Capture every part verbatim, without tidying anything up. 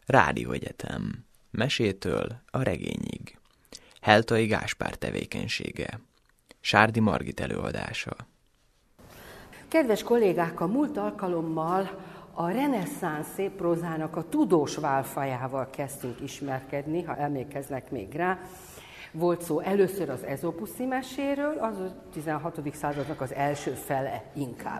Rádióegyetem. Mesétől a regényig. Heltai Gáspár tevékenysége. Sárdi Margit előadása. Kedves kollégák, a múlt alkalommal a reneszánsz szépprózának a tudós válfajával kezdtünk ismerkedni, ha emlékeznek még rá. Volt szó először az ezopuszi meséről, az a tizenhatodik századnak az első fele inkább.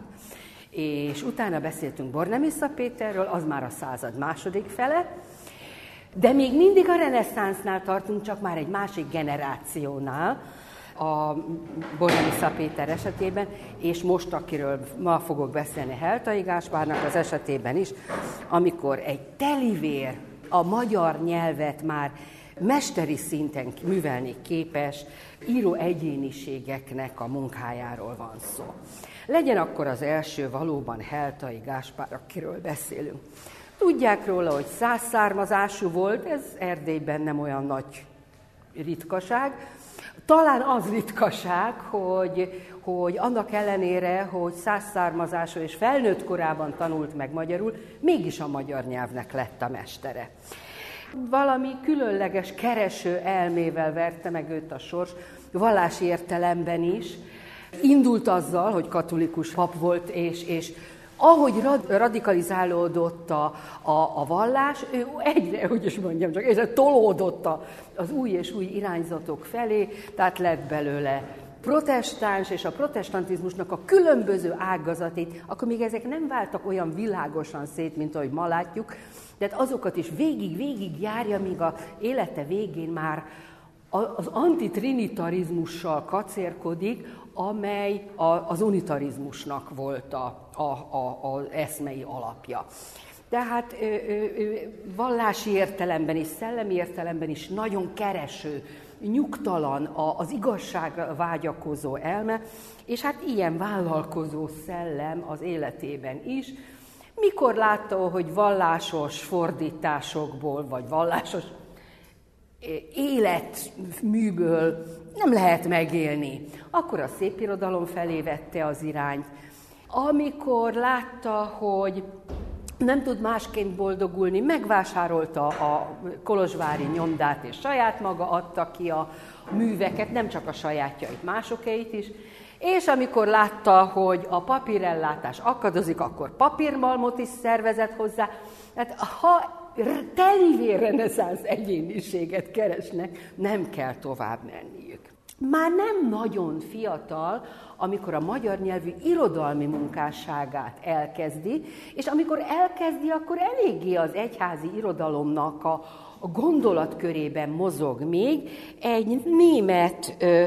És utána beszéltünk Bornemisza Péterről, az már a század második fele, de még mindig a reneszánsznál tartunk, csak már egy másik generációnál, a Bornemisza Péter esetében, és most, akiről ma fogok beszélni, Heltai Gáspárnak az esetében is, amikor egy telivér a magyar nyelvet már mesteri szinten művelni képes író egyéniségeknek a munkájáról van szó. Legyen akkor az első valóban Heltai Gáspár, akiről beszélünk. Tudják róla, hogy szász származású volt, ez Erdélyben nem olyan nagy ritkaság. Talán az ritkaság, hogy, hogy annak ellenére, hogy szász származású és felnőtt korában tanult meg magyarul, mégis a magyar nyelvnek lett a mestere. Valami különleges kereső elmével verte meg őt a sors, vallási értelemben is. Indult azzal, hogy katolikus pap volt, és, és ahogy radikalizálódott a, a, a vallás, ő egyre, hogy is mondjam, csak egyre tolódott az új és új irányzatok felé, tehát lett belőle protestáns, és a protestantizmusnak a különböző ágazatait, akkor még ezek nem váltak olyan világosan szét, mint ahogy ma látjuk, tehát azokat is végig-végig járja, míg az élete végén már az antitrinitarizmussal kacérkodik, amely az unitarizmusnak volt a, a, a, az eszmei alapja. Tehát ö, ö, vallási értelemben és szellemi értelemben is nagyon kereső, nyugtalan, az igazságra vágyakozó elme, és hát ilyen vállalkozó szellem az életében is. Mikor látta, hogy vallásos fordításokból, vagy vallásos életműből nem lehet megélni, akkor a szépirodalom felé vette az irányt. Amikor látta, hogy nem tud másként boldogulni, megvásárolta a kolozsvári nyomdát, és saját maga adta ki a műveket, nem csak a sajátjait, másokeit is. És amikor látta, hogy a papírellátás akadozik, akkor papírmalmot is szervezett hozzá. Hát ha telivér reneszánsz egyéniséget keresnek, nem kell tovább menniük. Már nem nagyon fiatal, amikor a magyar nyelvű irodalmi munkásságát elkezdi, és amikor elkezdi, akkor eléggé az egyházi irodalomnak a, a gondolatkörében mozog még. Egy német ö,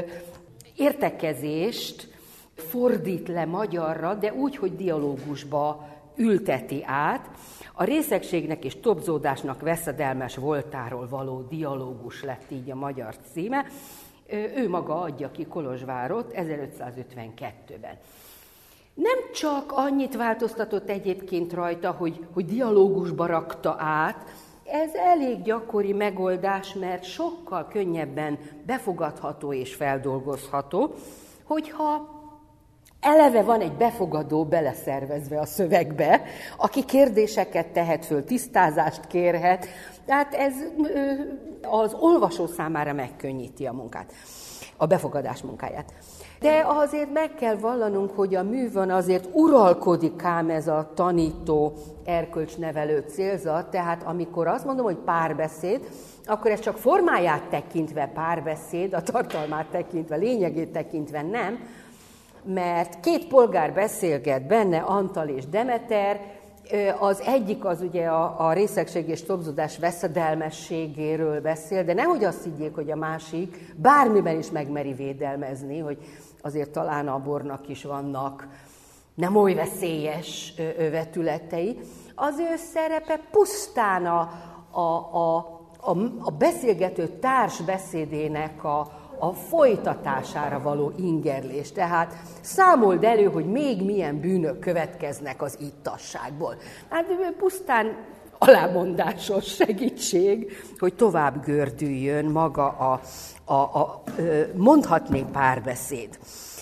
értekezést fordít le magyarra, de úgy, hogy dialógusba ülteti át. A részegségnek és tobzódásnak veszedelmes voltáról való dialógus lett így a magyar címe. Ő maga adja ki Kolozsvárot ezerötszázötvenkettőben. Nem csak annyit változtatott egyébként rajta, hogy, hogy dialógusba rakta át, ez elég gyakori megoldás, mert sokkal könnyebben befogadható és feldolgozható, hogyha eleve van egy befogadó beleszervezve a szövegbe, aki kérdéseket tehet föl, tisztázást kérhet, tehát ez az olvasó számára megkönnyíti a munkát, a befogadás munkáját. De azért meg kell vallanunk, hogy a művön azért uralkodik ám ez a tanító, erkölcsnevelő célzat, tehát amikor azt mondom, hogy párbeszéd, akkor ez csak formáját tekintve párbeszéd, a tartalmát tekintve, lényegét tekintve nem, mert két polgár beszélget benne, Antal és Demeter, az egyik az ugye a, a részegség és tobzódás veszedelmességéről beszél, de nehogy azt higgyék, hogy a másik bármiben is megmeri védelmezni, hogy azért talán a bornak is vannak nem oly veszélyes vetületei. Az ő szerepe pusztán a, a, a, a, a beszélgető társ beszédének a, a folytatására való ingerlés. Tehát számold elő, hogy még milyen bűnök következnek az ittasságból. Hát pusztán alámondásos segítség, hogy tovább gördüljön maga a, a, a mondhatni párbeszéd.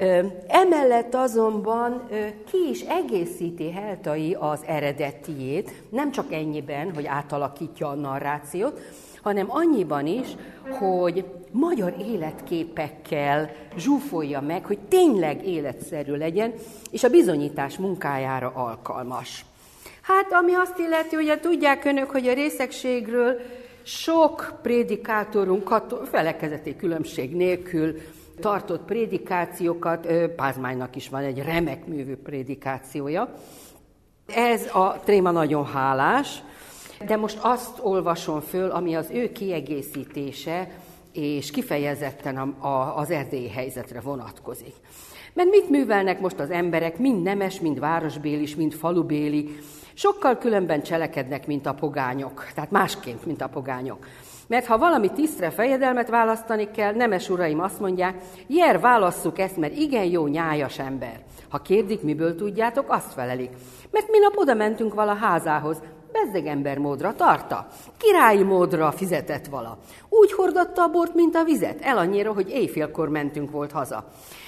Emellett azonban ki is egészíti Heltai az eredetiét, nem csak ennyiben, hogy átalakítja a narrációt, hanem annyiban is, hogy magyar életképekkel zsúfolja meg, hogy tényleg életszerű legyen, és a bizonyítás munkájára alkalmas. Hát, ami azt illeti, ugye tudják önök, hogy a részegségről sok prédikátorunk, felekezeti különbség nélkül tartott prédikációkat, Pázmánynak is van egy remek művű prédikációja. Ez a tréma nagyon hálás, de most azt olvasom föl, ami az ő kiegészítése, és kifejezetten a, a, az erdélyi helyzetre vonatkozik. Mert mit művelnek most az emberek, mind nemes, mind városbélis, mind falubéli, sokkal különben cselekednek, mint a pogányok, tehát másként, mint a pogányok. Mert ha valami tisztre fejedelmet választani kell, nemes uraim azt mondják, jer, válasszuk ezt, mert igen jó, nyájas ember. Ha kérdik, miből tudjátok, azt felelik. Mert minap oda mentünk vala házához, bezdeg ember módra tarta, királyi módra fizetett vala. Úgy hordatta a bort, mint a vizet, el annyira, hogy éjfélkor mentünk volt haza.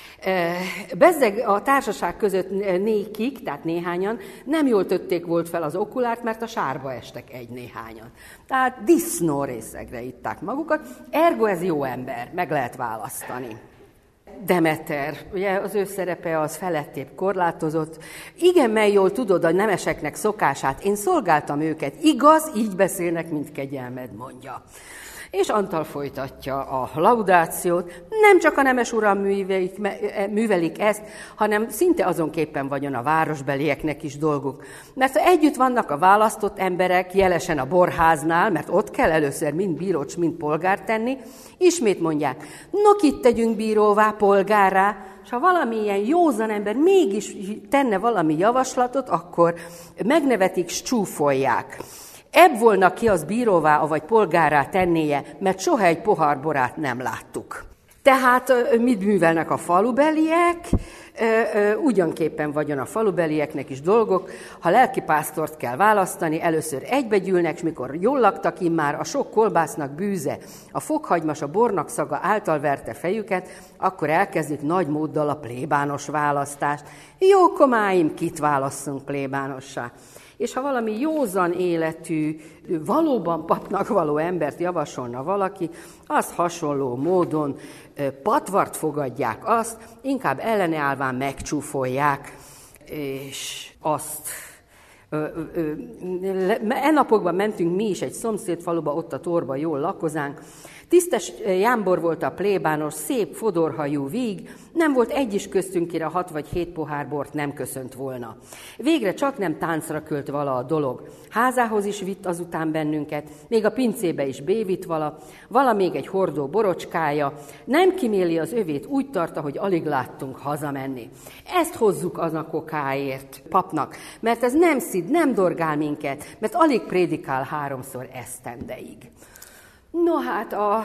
Bezzeg a társaság között nékik, tehát néhányan, nem jól tötték volt fel az okulárt, mert a sárba estek egy-néhányan. Tehát disznó részegre itták magukat, ergo ez jó ember, meg lehet választani. Demeter, ugye az ő szerepe az felettébb korlátozott. Igen, mely jól tudod a nemeseknek szokását, én szolgáltam őket, igaz, így beszélnek, mint kegyelmed, mondja. És Antal folytatja a laudációt. Nem csak a nemes uram művelik, művelik ezt, hanem szinte azonképpen vagyon a városbelieknek is dolguk. Mert ha együtt vannak a választott emberek, jelesen a borháznál, mert ott kell először mind bírócs, mind polgár tenni, ismét mondják, no kit tegyünk bíróvá, polgárrá, és ha valamilyen józan ember mégis tenne valami javaslatot, akkor megnevetik, s csúfolják. Ebb volna ki az bíróvá, vagy polgárrá tennéje, mert soha egy pohár borát nem láttuk. Tehát mit művelnek a falubeliek? Ugyanképpen vagyon a falubelieknek is dolgok. Ha lelkipásztort kell választani, először egybegyűlnek, és mikor jól laktak immár, a sok kolbásznak bűze, a fokhagymas, a bornak szaga által verte fejüket, akkor elkezdik nagy móddal a plébános választást. Jó komáim, kit válasszunk plébánossá? És ha valami józan életű, valóban papnak való embert javasolna valaki, azt hasonló módon patvart fogadják azt, inkább elleneállván megcsúfolják, és azt... E napokban mentünk mi is egy szomszédfaluba, ott a torba jól lakozánk. Tisztes jámbor volt a plébános, szép, fodorhajú víg, nem volt egy is köztünk, kire hat vagy hét pohár bort nem köszönt volna. Végre csak nem táncra költ vala a dolog. Házához is vitt azután bennünket, még a pincébe is bévitt vala, vala még egy hordó borocskája, nem kiméli az övét, úgy tartta, hogy alig láttunk hazamenni. Ezt hozzuk az a kokáért papnak, mert ez nem szid, nem dorgál minket, mert alig prédikál háromszor esztendeig. No hát a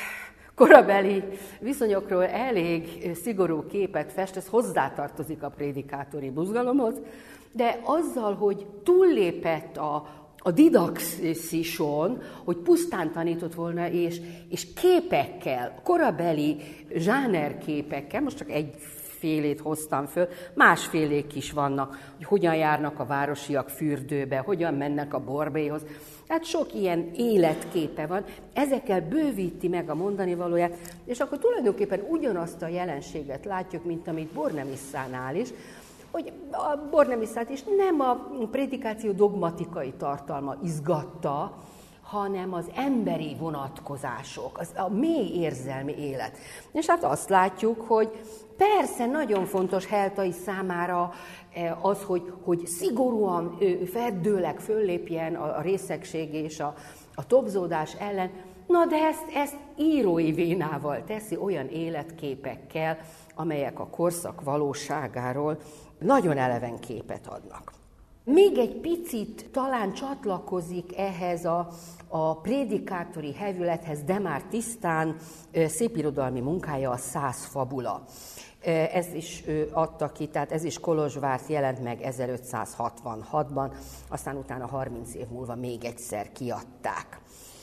korabeli viszonyokról elég szigorú képet fest, ez hozzátartozik a prédikátori buzgalomhoz, de azzal, hogy túllépett a, a didaxison, hogy pusztán tanított volna, és, és képekkel, korabeli zsánerképekkel, most csak egy félét hoztam föl, másfélék is vannak, hogy hogyan járnak a városiak fürdőbe, hogyan mennek a borbéhoz. Tehát sok ilyen életképe van, ezekkel bővíti meg a mondani valóját, és akkor tulajdonképpen ugyanazt a jelenséget látjuk, mint amit Bornemisszánnál is, hogy a Bornemisszát is nem a prédikáció dogmatikai tartalma izgatta, hanem az emberi vonatkozások, az, a mély érzelmi élet. És hát azt látjuk, hogy persze nagyon fontos Heltai számára az, hogy, hogy szigorúan, feddőleg föllépjen a részegség és a, a tobzódás ellen, na de ezt, ezt írói vénával teszi, olyan életképekkel, amelyek a korszak valóságáról nagyon eleven képet adnak. Még egy picit talán csatlakozik ehhez a, a prédikátori hevülethez, de már tisztán szépirodalmi munkája a Szász fabula. Ez is adta ki, tehát ez is Kolozsvárt jelent meg ezerötszázhatvanhatban, aztán utána harminc év múlva még egyszer kiadták.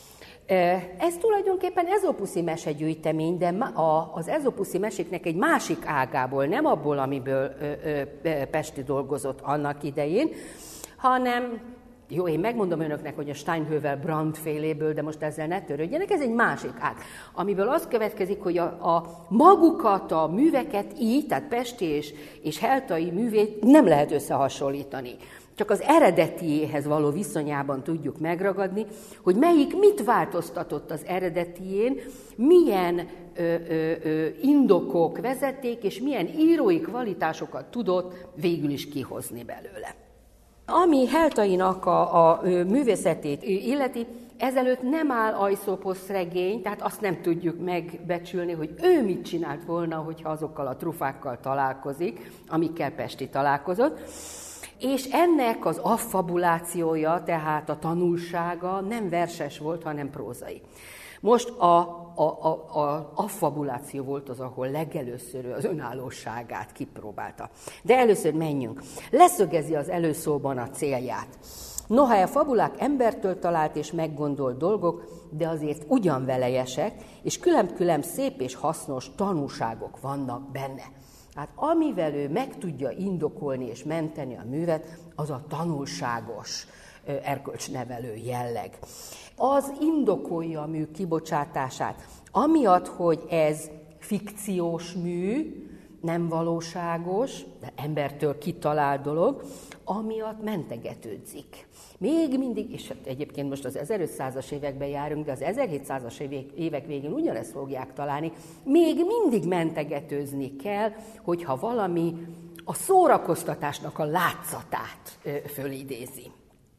Ez tulajdonképpen ezopuszi mesegyűjtemény, de az ezopuszi meséknek egy másik ágából, nem abból, amiből Pesti dolgozott annak idején, hanem, jó, én megmondom önöknek, hogy a Steinhövel-Brand féléből, de most ezzel ne törődjenek, ez egy másik ág, amiből az következik, hogy a, a magukat, a műveket így, tehát pesti és, és heltai művét nem lehet összehasonlítani. Csak az eredetiéhez való viszonyában tudjuk megragadni, hogy melyik mit változtatott az eredetién, milyen ö, ö, ö, indokok vezették, és milyen írói kvalitásokat tudott végül is kihozni belőle. Ami Heltainak a, a művészetét illeti, ezelőtt nem áll Aesopos regény, tehát azt nem tudjuk megbecsülni, hogy ő mit csinált volna, hogyha azokkal a trufákkal találkozik, amikkel Pesti találkozott. És ennek az affabulációja, tehát a tanulsága nem verses volt, hanem prózai. Most a, a, a, a affabuláció volt az, ahol legelőször az önállóságát kipróbálta. De először menjünk. Leszögezi az előszóban a célját. Noha a fabulák embertől talált és meggondolt dolgok, de azért ugyan velejesek, és külön-külön szép és hasznos tanúságok vannak benne. Hát amivel ő meg tudja indokolni és menteni a művet, az a tanulságos erkölcsnevelő jelleg. Az indokolja a mű kibocsátását, amiatt, hogy ez fikciós mű, nem valóságos, de embertől kitalált dolog, amiatt mentegetődzik. Még mindig, és egyébként most az ezerötszázas években járunk, de az ezerhétszázas évek végén ugyanezt fogják találni, még mindig mentegetőzni kell, hogyha valami a szórakoztatásnak a látszatát fölidézi.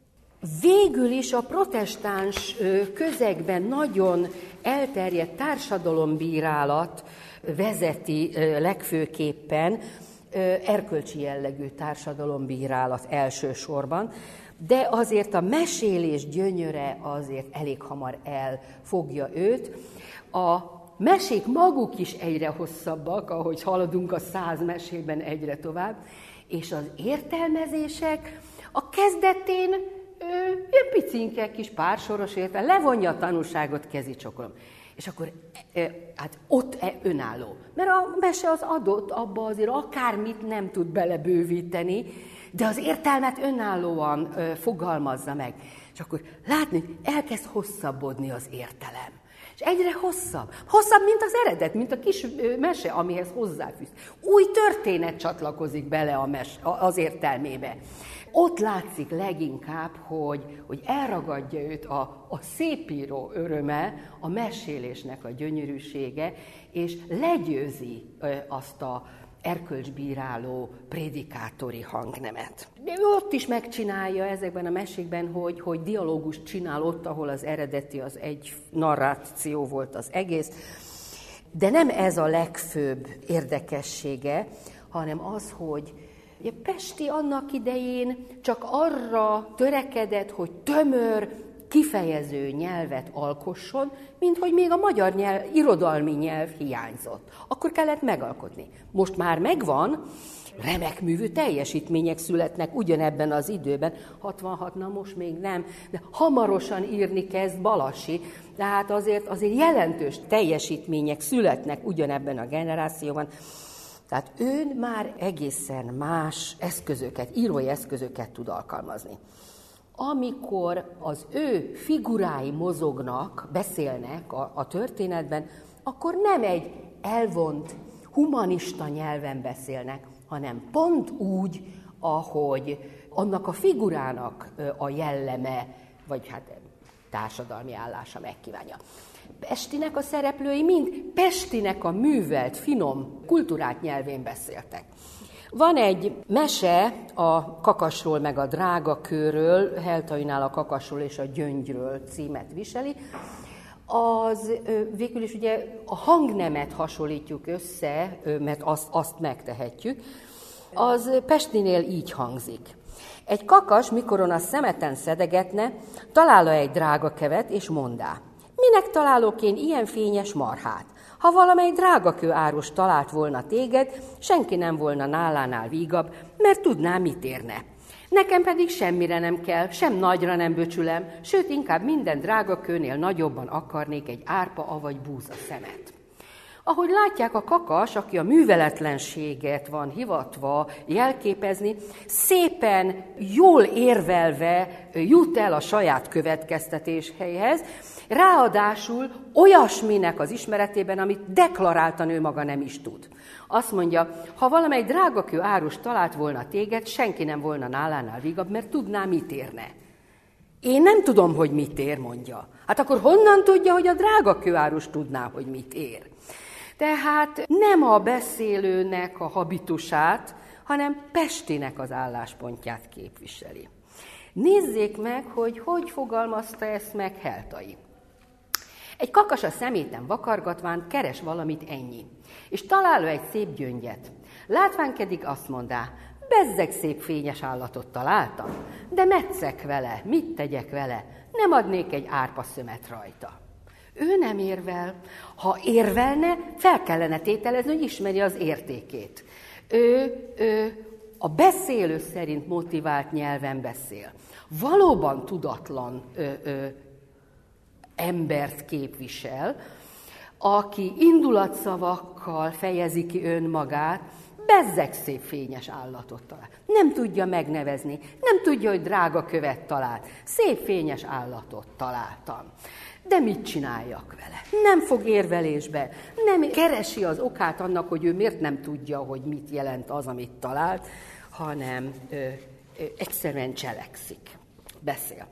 Végül is a protestáns közegben nagyon elterjedt társadalombírálat vezeti legfőképpen, erkölcsi jellegű társadalombírálat elsősorban, de azért a mesélés gyönyöre azért elég hamar elfogja őt. A mesék maguk is egyre hosszabbak, ahogy haladunk a száz mesében egyre tovább, és az értelmezések a kezdetén ilyen picinke kis pársoros értelme, levonja a tanúságot, kezicsokolom. És akkor hát ott önálló. Mert a mese az adott, abba azért akármit nem tud belebővíteni, de az értelmet önállóan ö, fogalmazza meg. És akkor látni, elkezd hosszabbodni az értelem. És egyre hosszabb. Hosszabb, mint az eredet, mint a kis ö, mese, amihez hozzáfűz. Új történet csatlakozik bele a mes, az értelmébe. Ott látszik leginkább, hogy, hogy elragadja őt a, a szépíró öröme, a mesélésnek a gyönyörűsége, és legyőzi ö, azt a erkölcsbíráló, prédikátori hangnemet. De ő ott is megcsinálja ezekben a mesékben, hogy, hogy dialógust csinál ott, ahol az eredeti az egy narráció volt az egész. De nem ez a legfőbb érdekessége, hanem az, hogy ugye Pesti annak idején csak arra törekedett, hogy tömör, kifejező nyelvet alkosson, mint hogy még a magyar nyelv, irodalmi nyelv hiányzott. Akkor kellett megalkotni. Most már megvan, remek művű teljesítmények születnek ugyanebben az időben. hatvanhat, na most még nem, de hamarosan írni kezd Balassi, tehát azért, azért jelentős teljesítmények születnek ugyanebben a generációban. Tehát ő már egészen más eszközöket, írói eszközöket tud alkalmazni. Amikor az ő figurái mozognak, beszélnek a, a történetben, akkor nem egy elvont, humanista nyelven beszélnek, hanem pont úgy, ahogy annak a figurának a jelleme, vagy hát társadalmi állása megkívánja. Pestinek a szereplői mind Pestinek a művelt, finom, kultúrált nyelvén beszéltek. Van egy mese a kakasról meg a drágakőről, Heltainál a kakasról és a gyöngyről címet viseli. Az végül is ugye a hangnemet hasonlítjuk össze, mert azt, azt megtehetjük. Az Pestinél így hangzik. Egy kakas, mikoron a szemeten szedegetne, találja egy drágakevet és mondá: minek találok én ilyen fényes marhát? Ha valamely drágakő árus talált volna téged, senki nem volna nálánál vígabb, mert tudná, mit érne. Nekem pedig semmire nem kell, sem nagyra nem böcsülem, sőt, inkább minden drága kőnél nagyobban akarnék egy árpa avagy búza szemet. Ahogy látják, a kakas, aki a műveletlenséget van hivatva jelképezni, szépen, jól érvelve jut el a saját következtetéshez, ráadásul olyasminek az ismeretében, amit deklaráltan ő maga nem is tud. Azt mondja, ha valamely drágakő árus talált volna téged, senki nem volna nálánál vigabb, mert tudná, mit érne. Én nem tudom, hogy mit ér, mondja. Hát akkor honnan tudja, hogy a drágakő árus tudná, hogy mit ér? Tehát nem a beszélőnek a habitusát, hanem Pestinek az álláspontját képviseli. Nézzék meg, hogy hogy fogalmazta ezt meg Heltai. Egy kakas a szeméten vakargatván keres valamit ennyi, és talál egy szép gyöngyet. Látvánkedik azt mondá, bezzeg szép fényes állatot találtam, de metszek vele, mit tegyek vele, nem adnék egy árpa szömet rajta. Ő nem érvel. Ha érvelne, fel kellene tételezni, hogy ismeri az értékét. Ő, ő a beszélő szerint motivált nyelven beszél. Valóban tudatlan ö, ö, embert képvisel, aki indulatszavakkal fejezi ki önmagát, bezzeg szép fényes állatot talál. Nem tudja megnevezni, nem tudja, hogy drága követ talált. Szép fényes állatot találtam. De mit csináljak vele? Nem fog érvelésbe, nem keresi az okát annak, hogy ő miért nem tudja, hogy mit jelent az, amit talált, hanem ö, ö, egyszerűen cselekszik, beszél.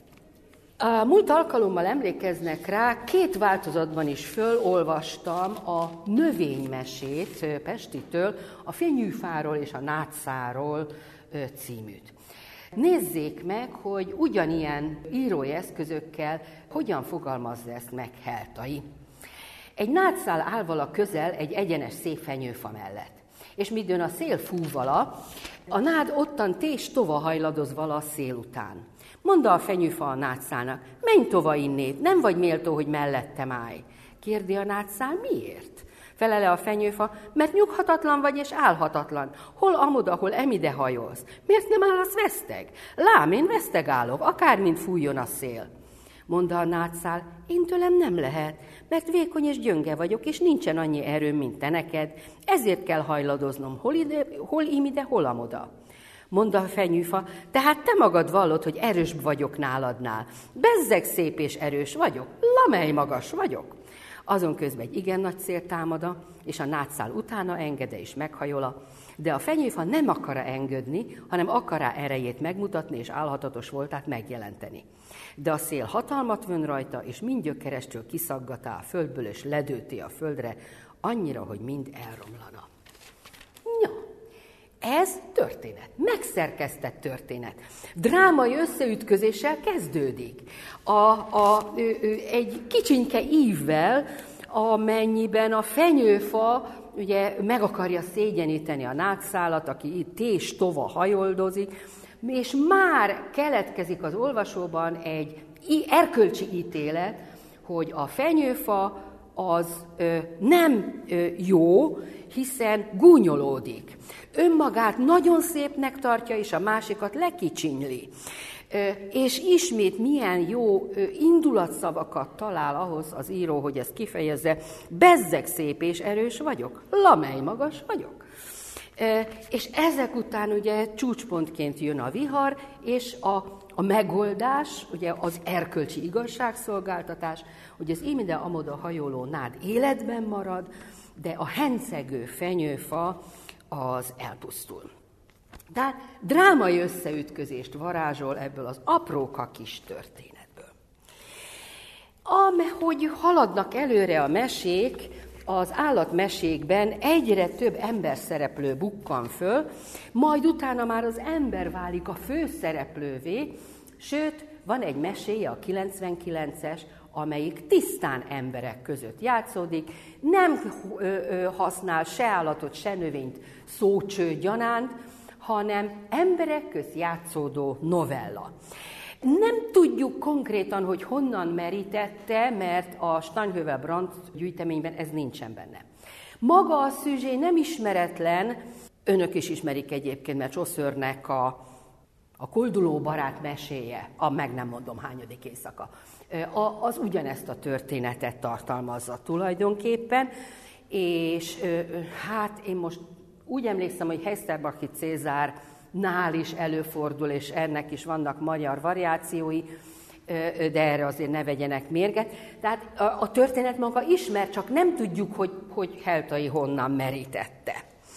A múlt alkalommal emlékeznek rá, két változatban is fölolvastam a növénymesét Pestitől, a fenyőfáról és a nátszáról címűt. Nézzék meg, hogy ugyanilyen írói eszközökkel hogyan fogalmazza ezt meg Heltai. Egy nátszál áll vala közel egy egyenes szép fenyőfa mellett, és midőn a szél fú vala, a nád ottan tés tova hajladoz vala a szél után. Mondta a fenyőfa a nátszálnak, menj tova innét, nem vagy méltó, hogy mellettem állj. Kérdi a nátszál, miért? Felele a fenyőfa, mert nyughatatlan vagy és állhatatlan. Hol amoda, hol emide hajolsz. Miért nem állasz veszteg? Lám, én veszteg állok, akármint fújjon a szél. Mondta a nátszál, én tőlem nem lehet, mert vékony és gyönge vagyok, és nincsen annyi erőm, mint te neked. Ezért kell hajladoznom, hol, ide, hol imide, hol amoda. Mondta a fenyőfa, tehát te magad vallod, hogy erősbb vagyok náladnál. Bezzeg szép és erős vagyok, lamely magas vagyok. Azon közben egy igen nagy szél támada, és a nátszál utána engede és meghajola, de a fenyőfa nem akar engedni, hanem akar erejét megmutatni, és álhatatos voltát megjelenteni. De a szél hatalmat vön rajta, és mind gyökerestől kiszaggatá a földből, és ledőti a földre, annyira, hogy mind elromlana. Ja, ez történet, megszerkesztett történet. Drámai összeütközéssel kezdődik. A, a, ő, ő, egy kicsinke ívvel, amennyiben a fenyőfa ugye meg akarja szégyeníteni a nátszálat, aki itt tés tova hajoldozik, és már keletkezik az olvasóban egy erkölcsi ítélet, hogy a fenyőfa az ö, nem ö, jó, hiszen gúnyolódik. Önmagát nagyon szépnek tartja, és a másikat lekicsinyli. Ö, és ismét milyen jó ö, indulatszavakat talál ahhoz az író, hogy ezt kifejezze. Bezzeg szép és erős vagyok, lamely magas vagyok. Ö, és ezek után ugye csúcspontként jön a vihar, és a, a megoldás, ugye az erkölcsi igazságszolgáltatás, hogy az imide amoda hajoló nád életben marad, de a hencegő fenyőfa az elpusztul. Tehát drámai összeütközést varázsol ebből az apróka kis történetből. Ahogy haladnak előre a mesék, az állatmesékben egyre több emberszereplő bukkan föl, majd utána már az ember válik a főszereplővé, sőt, van egy meséje, a kilencvenkilences, amelyik tisztán emberek között játszódik, nem ö, ö, használ se állatot, se növényt szócső gyanánt, hanem emberek közt játszódó novella. Nem tudjuk konkrétan, hogy honnan merítette, mert a Steinhövel-Brandt gyűjteményben ez nincsen benne. Maga a szüzsé nem ismeretlen, önök is ismerik egyébként, mert Chaucernek a A Kolduló barát meséje, a meg nem mondom hányadik éjszaka, az ugyanezt a történetet tartalmazza tulajdonképpen, és hát én most úgy emlékszem, hogy Heisterbacki Cézárnál is előfordul, és ennek is vannak magyar variációi, de erre azért ne vegyenek mérget. Tehát a, a történet maga ismer, csak nem tudjuk, hogy, hogy Heltai honnan merítette.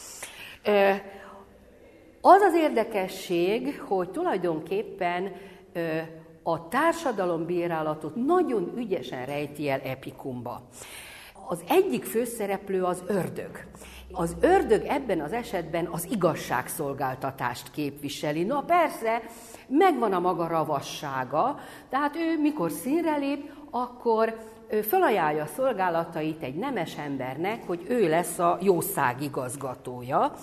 Az az érdekesség, hogy tulajdonképpen a társadalombírálatot nagyon ügyesen rejti el epikumba. Az egyik főszereplő az ördög. Az ördög ebben az esetben az igazságszolgáltatást képviseli. Na persze, megvan a maga ravassága, tehát ő mikor színre lép, akkor fölajánlja a szolgálatait egy nemes embernek, hogy ő lesz a jószág igazgatója,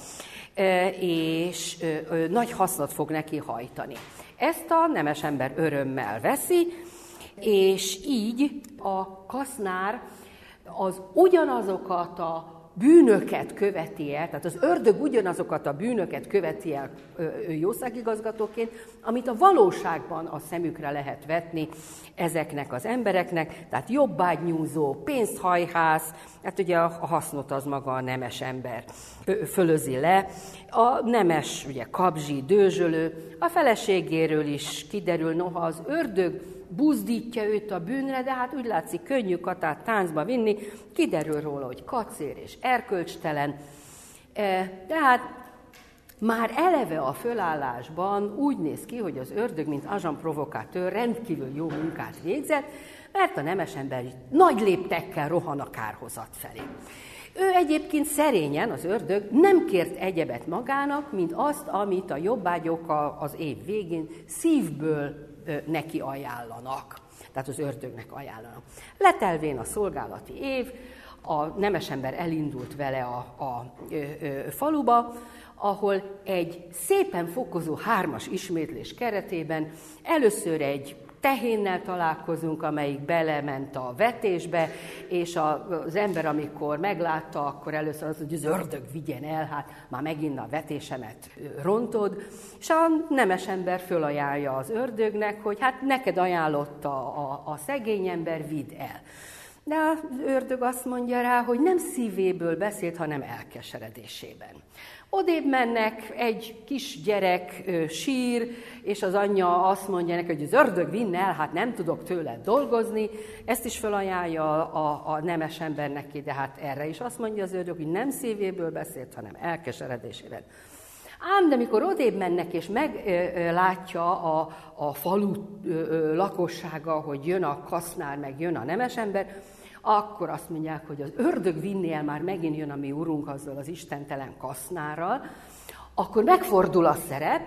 és nagy hasznot fog neki hajtani. Ezt a nemes ember örömmel veszi, és így a kasznár az ugyanazokat a bűnöket követi el, tehát az ördög ugyanazokat a bűnöket követi el jószágigazgatóként, amit a valóságban a szemükre lehet vetni ezeknek az embereknek, tehát jobbágynyúzó, pénzhajhász, hát ugye a hasznot az maga a nemes ember fölözi le, a nemes ugye kabzsi, dőzsölő, a feleségéről is kiderül, noha az ördög buzdítja őt a bűnre, de hát úgy látszik, könnyű Katát táncba vinni, kiderül róla, hogy kacér és erkölcstelen. Tehát már eleve a fölállásban úgy néz ki, hogy az ördög, mint agent provocateur rendkívül jó munkát végzett, mert a nemes ember nagy léptekkel rohan a kárhozat felé. Ő egyébként szerényen, az ördög, nem kért egyebet magának, mint azt, amit a jobbágyok az év végén szívből neki ajánlanak, tehát az ördögnek ajánlanak. Letelvén a szolgálati év, a nemes ember elindult vele a, a ö, ö, faluba, ahol egy szépen fokozó hármas ismétlés keretében először egy tehénnel találkozunk, amelyik belement a vetésbe, és az ember, amikor meglátta, akkor először az, hogy az ördög vigyen el, hát már megint a vetésemet rontod, és a nemes ember fölajánlja az ördögnek, hogy hát neked ajánlotta a, a szegény ember, vidd el. De az ördög azt mondja rá, hogy nem szívéből beszélt, hanem elkeseredésében. Odébb mennek, egy kis gyerek ö, sír, és az anyja azt mondja neki, hogy az ördög vinne el, hát nem tudok tőle dolgozni. Ezt is felajánlja a, a nemes ember neki, de hát erre is azt mondja az ördög, hogy nem szívéből beszélt, hanem elkeseredésében. Ám, de mikor odébb mennek, és meglátja a, a falu ö, ö, lakossága, hogy jön a kasznár, meg jön a nemes ember, akkor azt mondják, hogy az ördög vinné el, már megint jön a mi urunk azzal az istentelen kasznárral, akkor megfordul a szerep,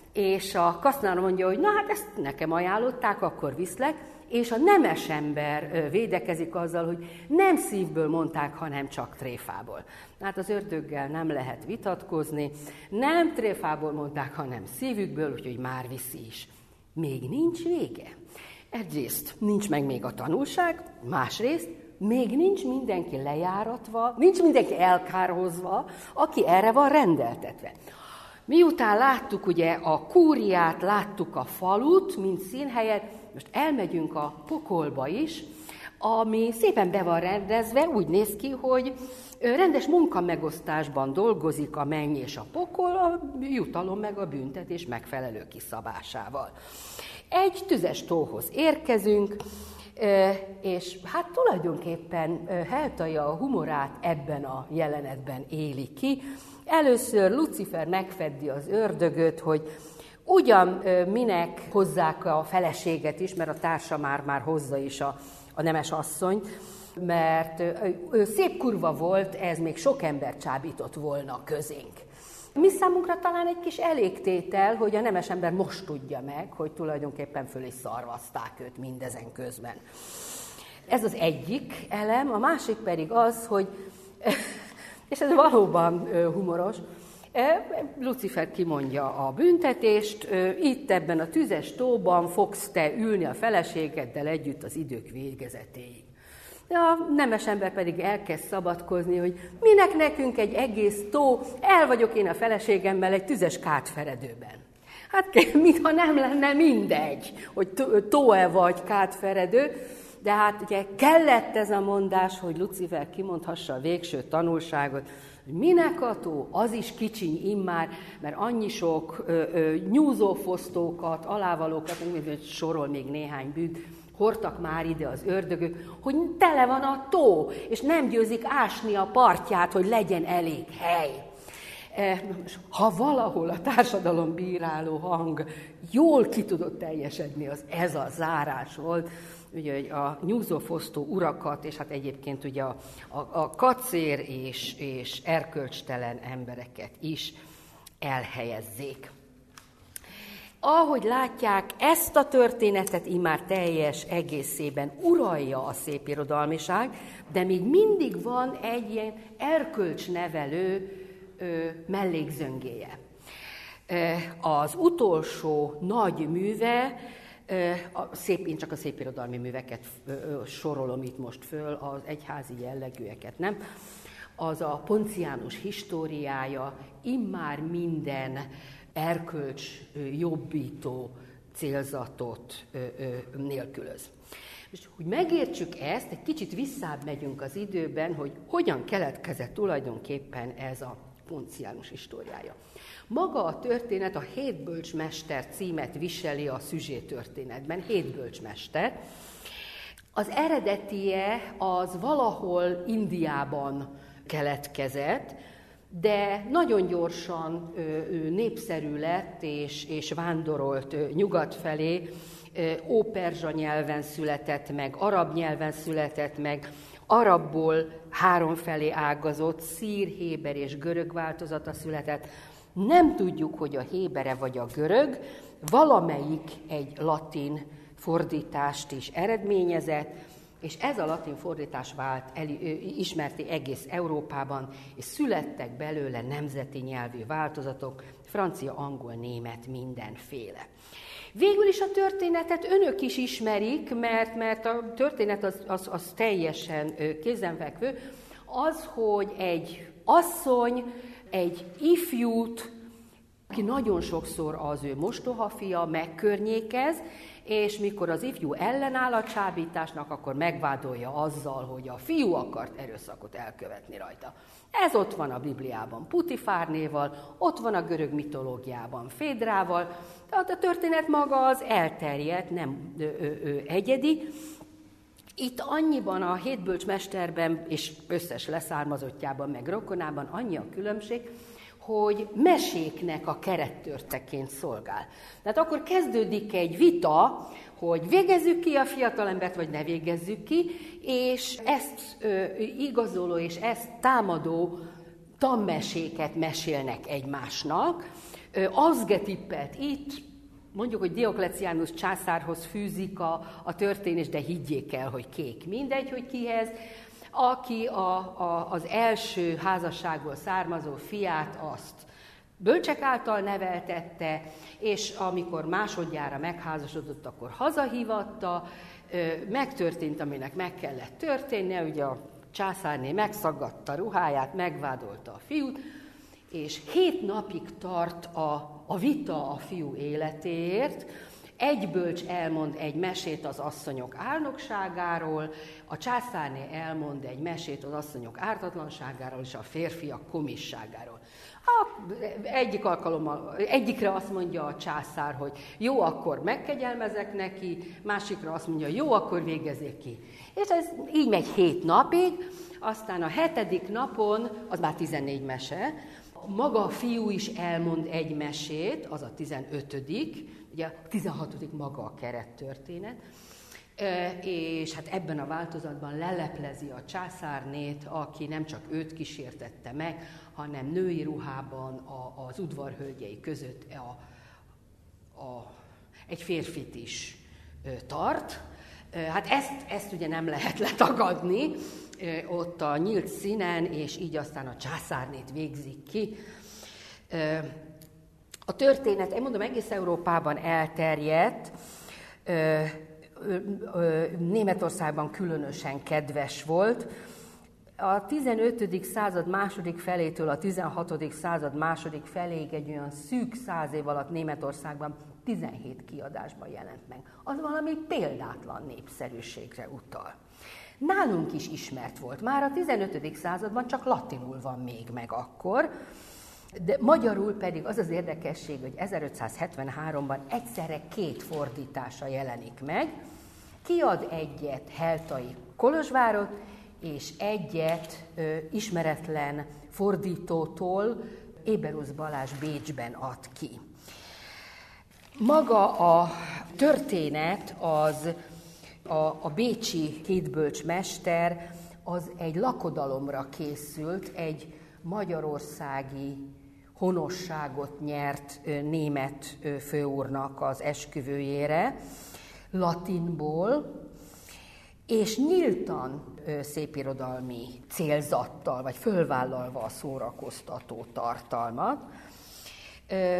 és a kasznár mondja, hogy na hát ezt nekem ajánlották, akkor viszlek, és a nemes ember védekezik azzal, hogy nem szívből mondták, hanem csak tréfából. Hát az ördöggel nem lehet vitatkozni, nem tréfából mondták, hanem szívükből, úgyhogy már viszi is. Még nincs vége. Egyrészt nincs meg még a tanulság, másrészt még nincs mindenki lejáratva, nincs mindenki elkárhozva, aki erre van rendeltetve. Miután láttuk ugye a kúriát, láttuk a falut, mint színhelyet, most elmegyünk a pokolba is, ami szépen be van rendezve, úgy néz ki, hogy rendes munkamegosztásban dolgozik a menny és a pokol, a jutalom meg a büntetés megfelelő kiszabásával. Egy tüzes tóhoz érkezünk, és hát tulajdonképpen Heltai a humorát ebben a jelenetben éli ki. Először Lucifer megfeddi az ördögöt, hogy ugyan minek hozzák a feleséget is, mert a társa már, már hozza is a, a nemes asszonyt, mert ő szép kurva volt, ez még sok ember csábított volna közénk. Mi számunkra talán egy kis elégtétel, hogy a nemes ember most tudja meg, hogy tulajdonképpen föl is szarvazták őt mindezen közben. Ez az egyik elem, a másik pedig az, hogy, és ez valóban humoros, Lucifer kimondja a büntetést, itt ebben a tüzes tóban fogsz te ülni a feleségeddel együtt az idők végezetéig. De a nemes ember pedig elkezd szabadkozni, hogy minek nekünk egy egész tó, el vagyok én a feleségemmel egy tüzes kátferedőben. Hát mintha nem lenne mindegy, hogy tó-e vagy kátferedő, de hát ugye kellett ez a mondás, hogy Lucifer kimondhassa a végső tanulságot, hogy minek a tó, az is kicsiny immár, mert annyi sok ö, ö, nyúzófosztókat, alávalókat, sorol még néhány bűnt, hordtak már ide az ördögök, hogy tele van a tó, és nem győzik ásni a partját, hogy legyen elég hely. Ha valahol a társadalom bíráló hang jól ki tudott teljesedni, az ez a zárás volt, ugye a nyúzófosztó urakat, és hát egyébként ugye a, a, a kacér és, és erkölcstelen embereket is elhelyezzék. Ahogy látják, ezt a történetet immár teljes egészében uralja a szépirodalmiság, de még mindig van egy ilyen erkölcsnevelő ö, mellékzöngéje. Az utolsó nagy műve, a szép, én csak a szépirodalmi műveket sorolom itt most föl, az egyházi jellegűeket, nem? Az a Poncianus históriája, immár minden erkölcs jobbító célzatot nélkülöz. És hogy megértsük ezt, egy kicsit visszább megyünk az időben, hogy hogyan keletkezett tulajdonképpen ez a Poncianus históriája. Maga a történet a Hét bölcsmester címet viseli a Szüzsé történetben, Hét bölcsmester. Az eredetie az valahol Indiában keletkezett, de nagyon gyorsan népszerű lett és, és vándorolt nyugat felé, óperzsa nyelven született meg, arab nyelven született meg, arabból háromfelé ágazott, szír, héber és görög változata született. Nem tudjuk, hogy a hébere vagy a görög, valamelyik egy latin fordítást is eredményezett, és ez a latin fordítás vált el, ismerté egész Európában, és születtek belőle nemzeti nyelvű változatok, francia, angol, német, mindenféle. Végül is a történetet önök is ismerik, mert, mert a történet az, az, az teljesen kézenfekvő, az, hogy egy asszony egy ifjút, aki nagyon sokszor az ő mostohafia, megkörnyékez, és mikor az ifjú ellenáll a csábításnak, akkor megvádolja azzal, hogy a fiú akart erőszakot elkövetni rajta. Ez ott van a Bibliában Putifárnéval, ott van a görög mitológiában Fédrával, tehát a történet maga az elterjedt, nem ö, ö, ö, egyedi. Itt annyiban a Hét bölcsmesterben és összes leszármazottjában, meg rokonában annyi a különbség, hogy meséknek a kerettörteként szolgál. Tehát akkor kezdődik egy vita, hogy végezzük ki a fiatalembert, vagy ne végezzük ki, és ezt ö, igazoló és ezt támadó tanmeséket mesélnek egymásnak. Ö, Azgetippet itt, mondjuk, hogy Dioklecianus császárhoz fűzik a, a történés, de higgyék el, hogy kék, mindegy, hogy kihez, aki a, a, az első házasságból származó fiát azt bölcsek által neveltette, és amikor másodjára megházasodott, akkor hazahívatta, megtörtént, aminek meg kellett történnie, ugye a császárné megszaggatta ruháját, megvádolta a fiút, és hét napig tart a, a vita a fiú életéért. Egy bölcs elmond egy mesét az asszonyok álnokságáról, a császárné elmond egy mesét az asszonyok ártatlanságáról, és a férfiak komisságáról. A, egyik alkalommal, egyikre azt mondja a császár, hogy jó, akkor megkegyelmezek neki, másikra azt mondja, jó, akkor végezzék ki. És ez így megy hét napig, aztán a hetedik napon, az már tizennégy mese, maga a fiú is elmond egy mesét, az a tizenötödik, ugye a tizenhatodik maga a kerettörténet, és hát ebben a változatban leleplezi a császárnét, aki nem csak őt kísértette meg, hanem női ruhában a, az udvarhölgyei között a, a, egy férfit is tart. Hát ezt, ezt ugye nem lehet letagadni ott a nyílt színen, és így aztán a császárnét végzik ki. A történet, én mondom, egész Európában elterjedt, Németországban különösen kedves volt. A tizenötödik század második felétől a tizenhatodik század második feléig egy olyan szűk száz év alatt Németországban tizenhét kiadásban jelent meg. Az valami példátlan népszerűségre utal. Nálunk is ismert volt. Már a tizenötödik században csak latinul van még meg akkor, de magyarul pedig az az érdekesség, hogy ezerötszázhetvenháromban egyszerre két fordítása jelenik meg. Kiad egyet Heltai Kolozsvárot, és egyet ö, ismeretlen fordítótól Éberusz Balázs Bécsben ad ki. Maga a történet, az a, a bécsi kétbölcsmester, az egy lakodalomra készült, egy magyarországi honosságot nyert ö, német ö, főúrnak az esküvőjére, latinból, és nyíltan ö, szépirodalmi célzattal, vagy fölvállalva a szórakoztató tartalmat. Ö,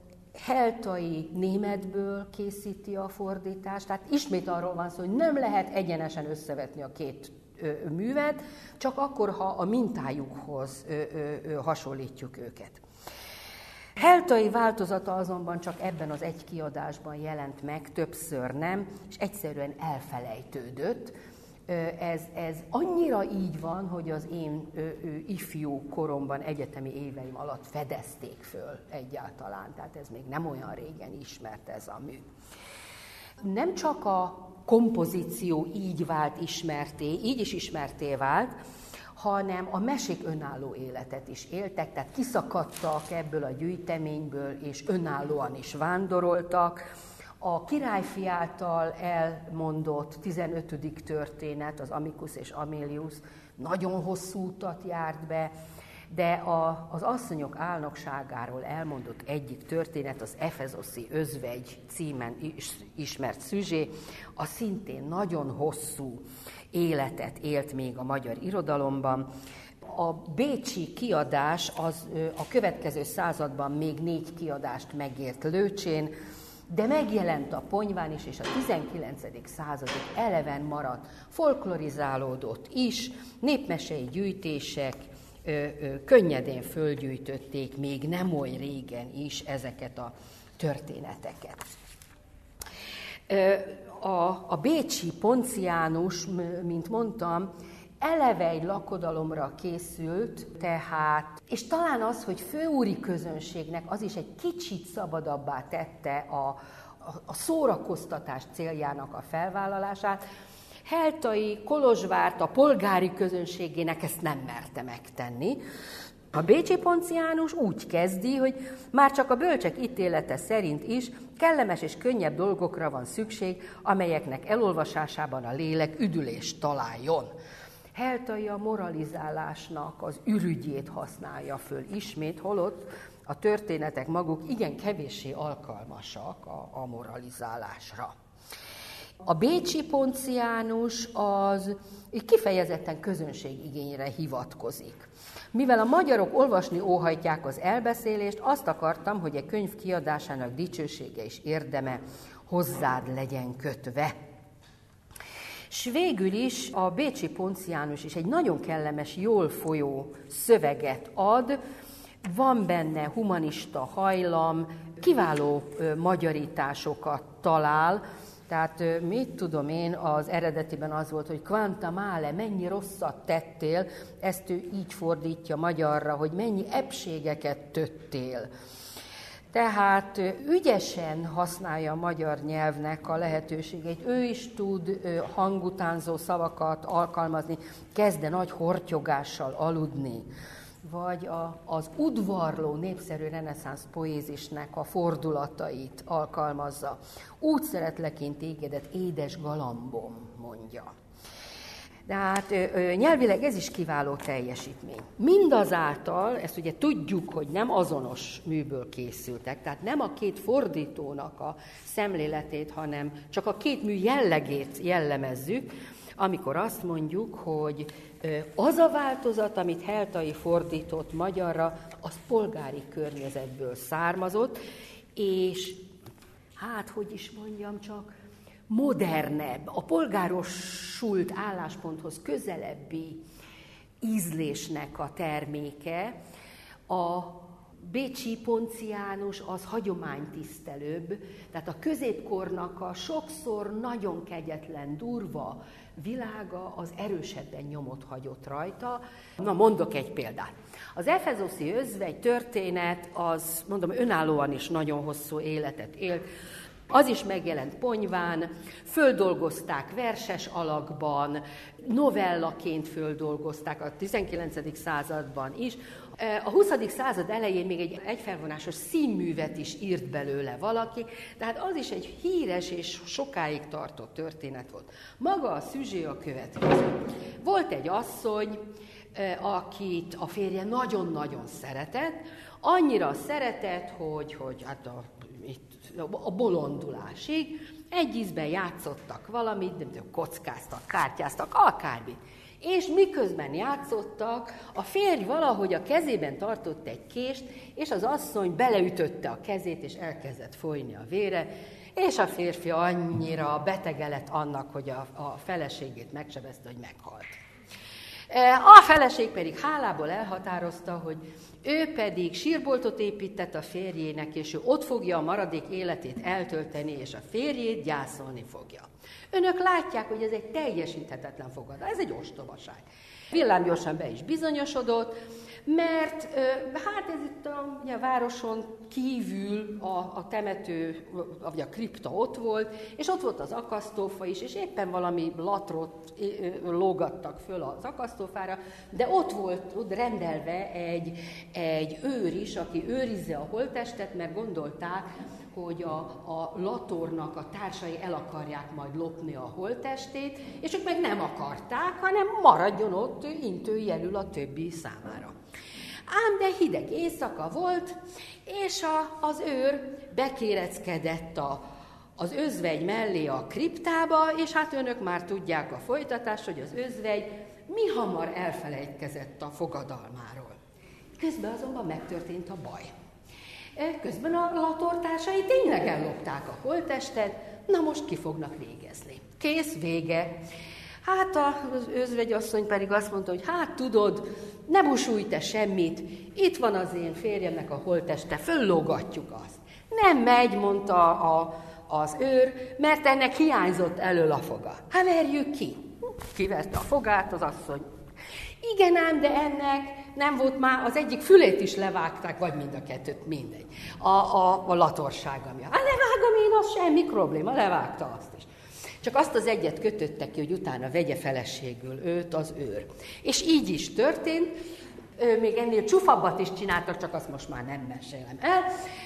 Heltai németből készíti a fordítást, tehát ismét arról van szó, hogy nem lehet egyenesen összevetni a két ö, művet, csak akkor, ha a mintájukhoz ö, ö, ö, hasonlítjuk őket. Heltai változata azonban csak ebben az egy kiadásban jelent meg, többször nem, és egyszerűen elfelejtődött. Ez, ez annyira így van, hogy az én ö, ö, ifjú koromban, egyetemi éveim alatt fedezték föl egyáltalán, tehát ez még nem olyan régen ismert ez a mű. Nem csak a kompozíció így vált ismerté, így is ismerté vált, hanem a mesék önálló életet is éltek, tehát kiszakadtak ebből a gyűjteményből, és önállóan is vándoroltak. A királyfi által elmondott tizenötödik történet, az Amicus és Amélius nagyon hosszú utat járt be, de a, az asszonyok álnokságáról elmondott egyik történet, az Efezoszi özvegy címen is, ismert szüzsé, a szintén nagyon hosszú életet élt még a magyar irodalomban. A bécsi kiadás az a következő században még négy kiadást megért Lőcsén, de megjelent a Ponyván is, és a tizenkilencedik századig eleven maradt, folklorizálódott is, népmesei gyűjtések ö, ö, könnyedén fölgyűjtötték még nem oly régen is ezeket a történeteket. Ö, a, a bécsi Ponciánus, mint mondtam, eleve egy lakodalomra készült, tehát, és talán az, hogy főúri közönségnek az is egy kicsit szabadabbá tette a, a, a szórakoztatás céljának a felvállalását. Heltai Kolozsvárt a polgári közönségének ezt nem merte megtenni. A bécsi Ponciánus úgy kezdi, hogy már csak a bölcsek ítélete szerint is kellemes és könnyebb dolgokra van szükség, amelyeknek elolvasásában a lélek üdülést találjon. Heltai a moralizálásnak az ürügyét használja föl ismét, holott a történetek maguk igen kevéssé alkalmasak a, a moralizálásra. A bécsi Ponciánus az kifejezetten közönségigényre hivatkozik. Mivel a magyarok olvasni óhajtják az elbeszélést, azt akartam, hogy a könyv kiadásának dicsősége és érdeme hozzád legyen kötve. S végül is a bécsi Ponciánus is egy nagyon kellemes, jól folyó szöveget ad, van benne humanista hajlam, kiváló ö, magyarításokat talál, tehát ö, mit tudom én, az eredetiben az volt, hogy quanta male, mennyi rosszat tettél, ezt ő így fordítja magyarra, hogy mennyi epségeket töttél. Tehát ügyesen használja a magyar nyelvnek a lehetőségeit. Ő is tud hangutánzó szavakat alkalmazni, kezde nagy hortyogással aludni. Vagy a, az udvarló népszerű reneszánsz poézisnek a fordulatait alkalmazza. Úgy szeretlek én tégedet, édes galambom, mondja. Tehát ö, nyelvileg ez is kiváló teljesítmény. Mindazáltal, ezt ugye tudjuk, hogy nem azonos műből készültek, tehát nem a két fordítónak a szemléletét, hanem csak a két mű jellegét jellemezzük, amikor azt mondjuk, hogy ö, az a változat, amit Heltai fordított magyarra, az polgári környezetből származott, és hát, hogy is mondjam csak, modernebb, a polgárosult állásponthoz közelebbi ízlésnek a terméke. A bécsi ponciánus az hagyománytisztelőbb, tehát a középkornak a sokszor nagyon kegyetlen, durva világa az erősebben nyomot hagyott rajta. Na, mondok egy példát. Az efezoszi özvegy történet az, mondom, önállóan is nagyon hosszú életet élt. Az is megjelent ponyván, földolgozták verses alakban, novellaként földolgozták a tizenkilencedik században is. A huszadik század elején még egy egyfelvonásos színművet is írt belőle valaki, tehát az is egy híres és sokáig tartó történet volt. Maga a szüzsé a következő. Volt egy asszony, akit a férje nagyon-nagyon szeretett, annyira szeretett, hogy, hogy hát a, itt, a bolondulásig egy ízben játszottak valamit, nem tudom, kockáztak, kártyáztak, akármit. És miközben játszottak, a férj valahogy a kezében tartott egy kést, és az asszony beleütötte a kezét, és elkezdett folyni a vére, és a férfi annyira betege lett annak, hogy a, a feleségét megsebezte, hogy meghalt. A feleség pedig hálából elhatározta, hogy ő pedig sírboltot épített a férjének, és ő ott fogja a maradék életét eltölteni, és a férjét gyászolni fogja. Önök látják, hogy ez egy teljesíthetetlen fogadalom, ez egy ostobaság. Villámgyorsan be is bizonyosodott, mert hát ez itt a, a városon kívül a, a temető, vagy a kripta ott volt, és ott volt az akasztófa is, és éppen valami latrot lógattak föl az akasztófára, de ott volt ott rendelve egy, egy őr is, aki őrizze a holttestet, mert gondolták, hogy a, a latornak a társai el akarják majd lopni a holttestét, és ők meg nem akarták, hanem maradjon ott intőjelül a többi számára. Ám de hideg éjszaka volt, és a, az őr bekéreckedett a, az özvegy mellé a kriptába, és hát önök már tudják a folytatást, hogy az özvegy mi hamar elfelejtkezett a fogadalmáról. Közben azonban megtörtént a baj. Közben a latortársai tényleg ellopták a holttestet, na most ki fognak végezni. Kész, vége. Hát az özvegyasszony pedig azt mondta, hogy hát tudod, ne busulj te semmit, itt van az én férjemnek a holtteste, föllógatjuk azt. Nem megy, mondta a, az őr, mert ennek hiányzott elől a foga. Hát verjük ki. Kiverte a fogát az asszony. Igen ám, de ennek nem volt már, az egyik fülét is levágták, vagy mind a kettőt, mindegy. A, a, a latorsága miatt. Hát levágom én, az semmi probléma, levágta azt is. Csak azt az egyet kötötte ki, hogy utána vegye feleségül őt az őr. És így is történt, még ennél csufabbat is csináltak, csak azt most már nem mesélem el.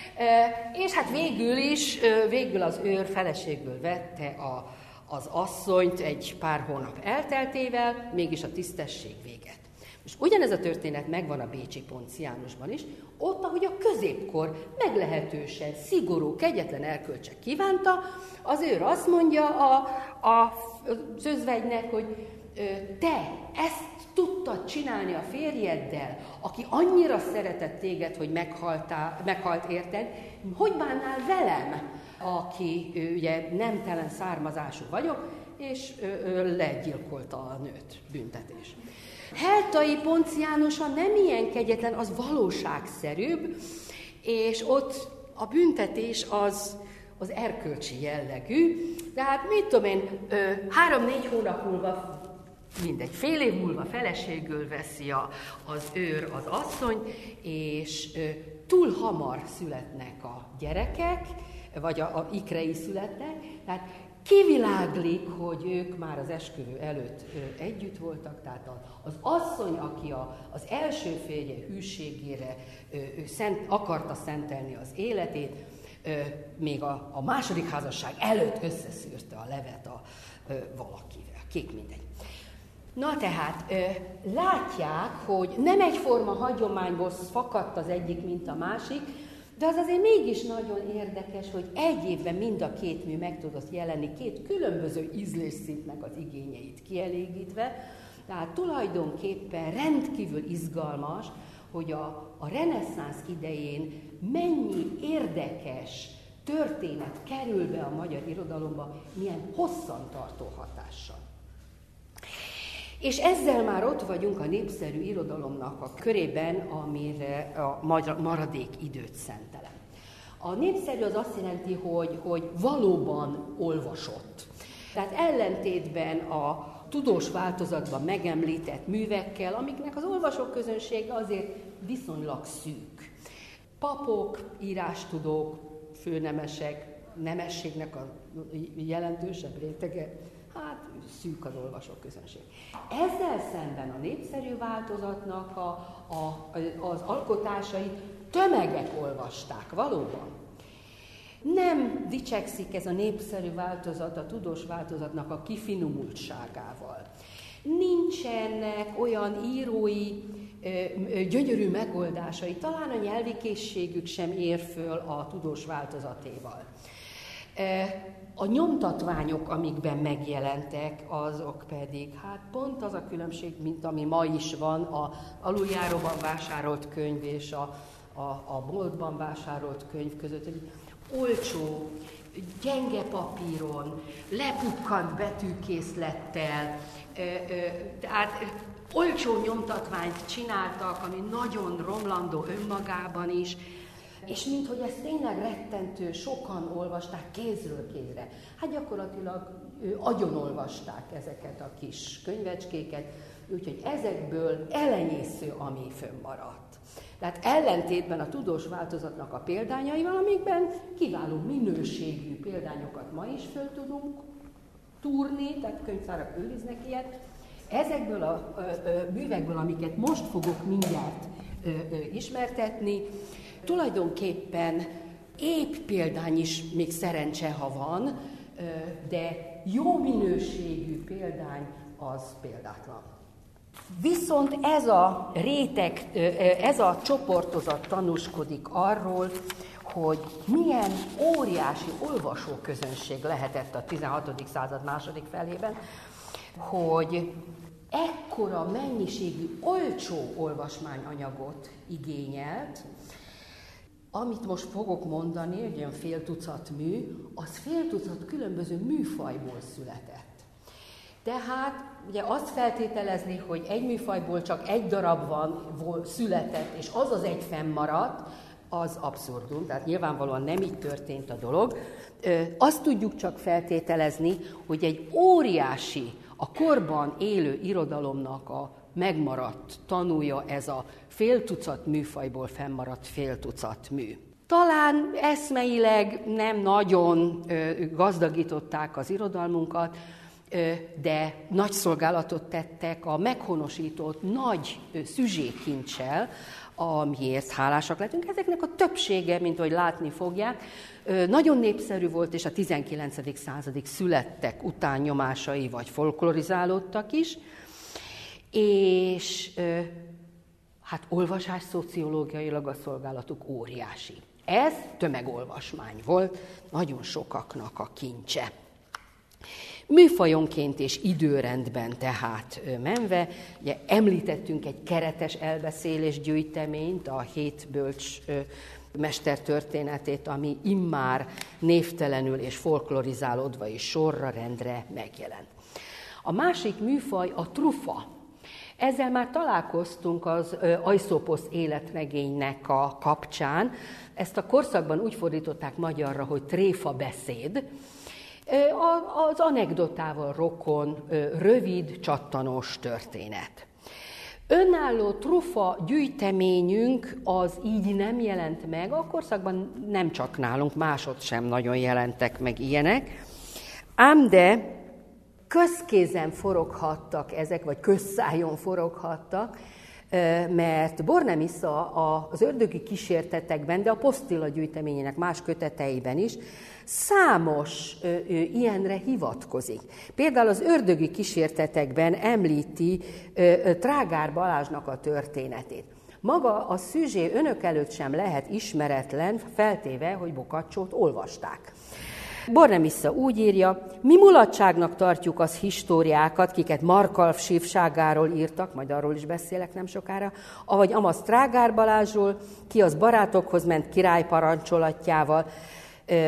És hát végül is, végül az őr feleségül vette a, az asszonyt egy pár hónap elteltével, mégis a tisztesség véget. Most ugyanez a történet megvan a bécsi Ponciánusban is, ott, ahogy a középkor meglehetősen szigorú, kegyetlen erkölcsek kívánta, az őr azt mondja a, a, az özvegynek, hogy te ezt tudtad csinálni a férjeddel, aki annyira szeretett téged, hogy meghaltál, meghalt érted, hogy bánnál velem, aki ugye nemtelen származású vagyok, és legyilkolta a nőt, büntetés. Heltai Ponciánusa nem ilyen kegyetlen, az valóságszerűbb, és ott a büntetés az, az erkölcsi jellegű. Tehát mit tudom én, három-négy hónap múlva, mindegy, fél év múlva feleségül veszi a, az őr az asszony, és túl hamar születnek a gyerekek, vagy a, a ikrei születnek, tehát kiviláglik, hogy ők már az esküvő előtt ö, együtt voltak, tehát az asszony, aki a, az első férje hűségére ö, ő szent, akarta szentelni az életét, ö, még a, a második házasság előtt összeszűrte a levet a, ö, valakivel, kék mindegy. Na tehát, ö, látják, hogy nem egyforma hagyományból fakadt az egyik, mint a másik, de az azért mégis nagyon érdekes, hogy egy évben mind a két mű meg tudott jelenni, két különböző ízlésszintnek az igényeit kielégítve. Tehát tulajdonképpen rendkívül izgalmas, hogy a, a reneszánsz idején mennyi érdekes történet kerül be a magyar irodalomba, milyen hosszantartó hatással. És ezzel már ott vagyunk a népszerű irodalomnak a körében, amire a maradék időt szentelem. A népszerű az azt jelenti, hogy, hogy valóban olvasott. Tehát ellentétben a tudós változatban megemlített művekkel, amiknek az olvasóközönsége azért viszonylag szűk. Papok, írástudók, főnemesek, nemességnek a jelentősebb rétege, hát szűk az olvasóközönség. Ezzel szemben a népszerű változatnak a, a, az alkotásai tömegek olvasták, valóban. Nem dicsekszik ez a népszerű változat a tudós változatnak a kifinomultságával. Nincsenek olyan írói gyönyörű megoldásai, talán a nyelvi készségük sem ér föl a tudós változatéval. A nyomtatványok, amikben megjelentek, azok pedig, hát pont az a különbség, mint ami ma is van, a aluljáróban vásárolt könyv és a, a, a boltban vásárolt könyv között, hogy olcsó, gyenge papíron, lepukkant betűkészlettel, tehát olcsó nyomtatványt csináltak, ami nagyon romlandó önmagában is, és minthogy ezt tényleg rettentő, sokan olvasták kézről kézre. Hát gyakorlatilag agyon olvasták ezeket a kis könyvecskéket, úgyhogy ezekből elenyésző, ami fönnmaradt. Tehát ellentétben a tudós változatnak a példányaival, amikben kiváló minőségű példányokat ma is föl tudunk túrni, tehát könyvtárak őriznek ilyet, ezekből a ö, ö, művekből, amiket most fogok mindjárt ö, ö, ismertetni, tulajdonképpen épp példány is még szerencse, ha van, de jó minőségű példány az példátlan. Viszont ez a réteg, ez a csoportozat tanúskodik arról, hogy milyen óriási olvasóközönség lehetett a tizenhatodik század második felében, hogy ekkora mennyiségű olcsó olvasmányanyagot igényelt, amit most fogok mondani, egy olyan fél tucat mű, az fél tucat különböző műfajból született. Tehát ugye azt feltételezni, hogy egy műfajból csak egy darab van, született, és az az egy fennmaradt, az abszurdum, tehát nyilvánvalóan nem így történt a dolog. Azt tudjuk csak feltételezni, hogy egy óriási, a korban élő irodalomnak a megmaradt tanúja ez a fél tucat műfajból fennmaradt fél tucat mű. Talán eszmeileg nem nagyon ö, gazdagították az irodalmunkat, ö, de nagy szolgálatot tettek a meghonosított nagy ö, szüzsékincsel, amiért hálásak lettünk. Ezeknek a többsége, mint ahogy látni fogják, ö, nagyon népszerű volt, és a tizenkilencedik századig születtek utánnyomásai, vagy folklorizálódtak is, és ö, hát olvasás szociológiailag a szolgálatuk óriási. Ez tömegolvasmány volt, nagyon sokaknak a kincse. Műfajonként és időrendben tehát menve, ugye említettünk egy keretes elbeszélés gyűjteményt, a hét bölcs mester történetét, ami immár névtelenül és folklorizálódva és sorra rendre megjelent. A másik műfaj a trufa. Ezzel már találkoztunk az Aesopos életregénynek a kapcsán. Ezt a korszakban úgy fordították magyarra, hogy tréfa beszéd. Az anekdotával rokon, rövid, csattanós történet. Önálló trufa gyűjteményünk az így nem jelent meg, a korszakban nem csak nálunk, másod sem nagyon jelentek meg ilyenek, ám de közkézen foroghattak ezek, vagy közszájon foroghattak, mert Bornemisza az ördögi kísértetekben, de a Postilla gyűjteményének más köteteiben is számos ilyenre hivatkozik. Például az ördögi kísértetekben említi Trágár Balázsnak a történetét. Maga a szüzsé önök előtt sem lehet ismeretlen, feltéve, hogy Boccaccót olvasták. Bornemisza úgy írja, mi mulatságnak tartjuk az históriákat, kiket Markalf sívságáról írtak, majd arról is beszélek nem sokára, avagy Amasz Trágár Balázsról, ki az barátokhoz ment király parancsolatjával,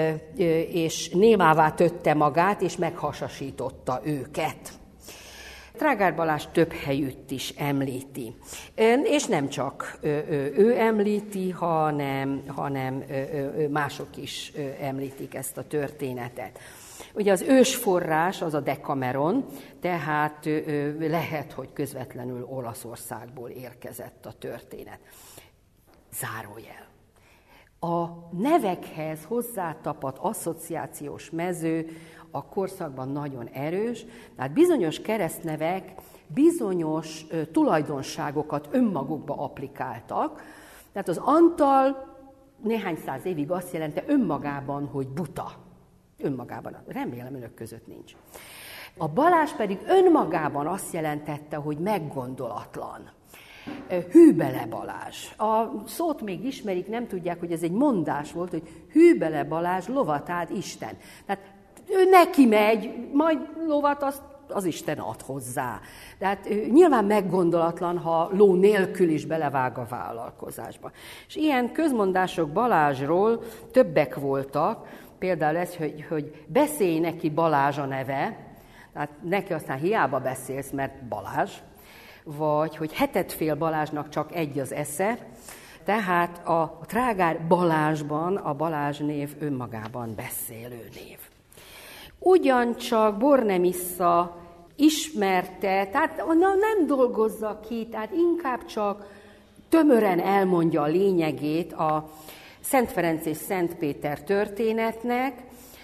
és némává tötte magát, és meghasasította őket. Trágár Balázs több helyütt is említi. És nem csak ő említi, hanem, hanem mások is említik ezt a történetet. Ugye az ősforrás az a Decameron, tehát lehet, hogy közvetlenül Olaszországból érkezett a történet. Zárójel. A nevekhez hozzátapadt asszociációs mező a korszakban nagyon erős, tehát bizonyos keresztnevek bizonyos tulajdonságokat önmagukba applikáltak. Tehát az Antal néhány száz évig azt jelenti önmagában, hogy buta. Önmagában. Remélem, önök között nincs. A Balázs pedig önmagában azt jelentette, hogy meggondolatlan. Hűbele Balázs. A szót még ismerik, nem tudják, hogy ez egy mondás volt, hogy Hűbele Balázs lovat ad Isten. Tehát ő neki megy, majd lovat azt az Isten ad hozzá. Tehát nyilván meggondolatlan, ha ló nélkül is belevág a vállalkozásba. És ilyen közmondások Balázsról többek voltak, például ez, hogy, hogy beszélj neki Balázs a neve, tehát neki aztán hiába beszélsz, mert Balázs, vagy hogy hetet fél Balázsnak csak egy az esze, tehát a Trágár Balázsban a Balázs név önmagában beszélő név. Ugyancsak Bornemissza ismerte, tehát nem dolgozza ki, tehát inkább csak tömören elmondja a lényegét a Szent Ferenc és Szent Péter történetnek,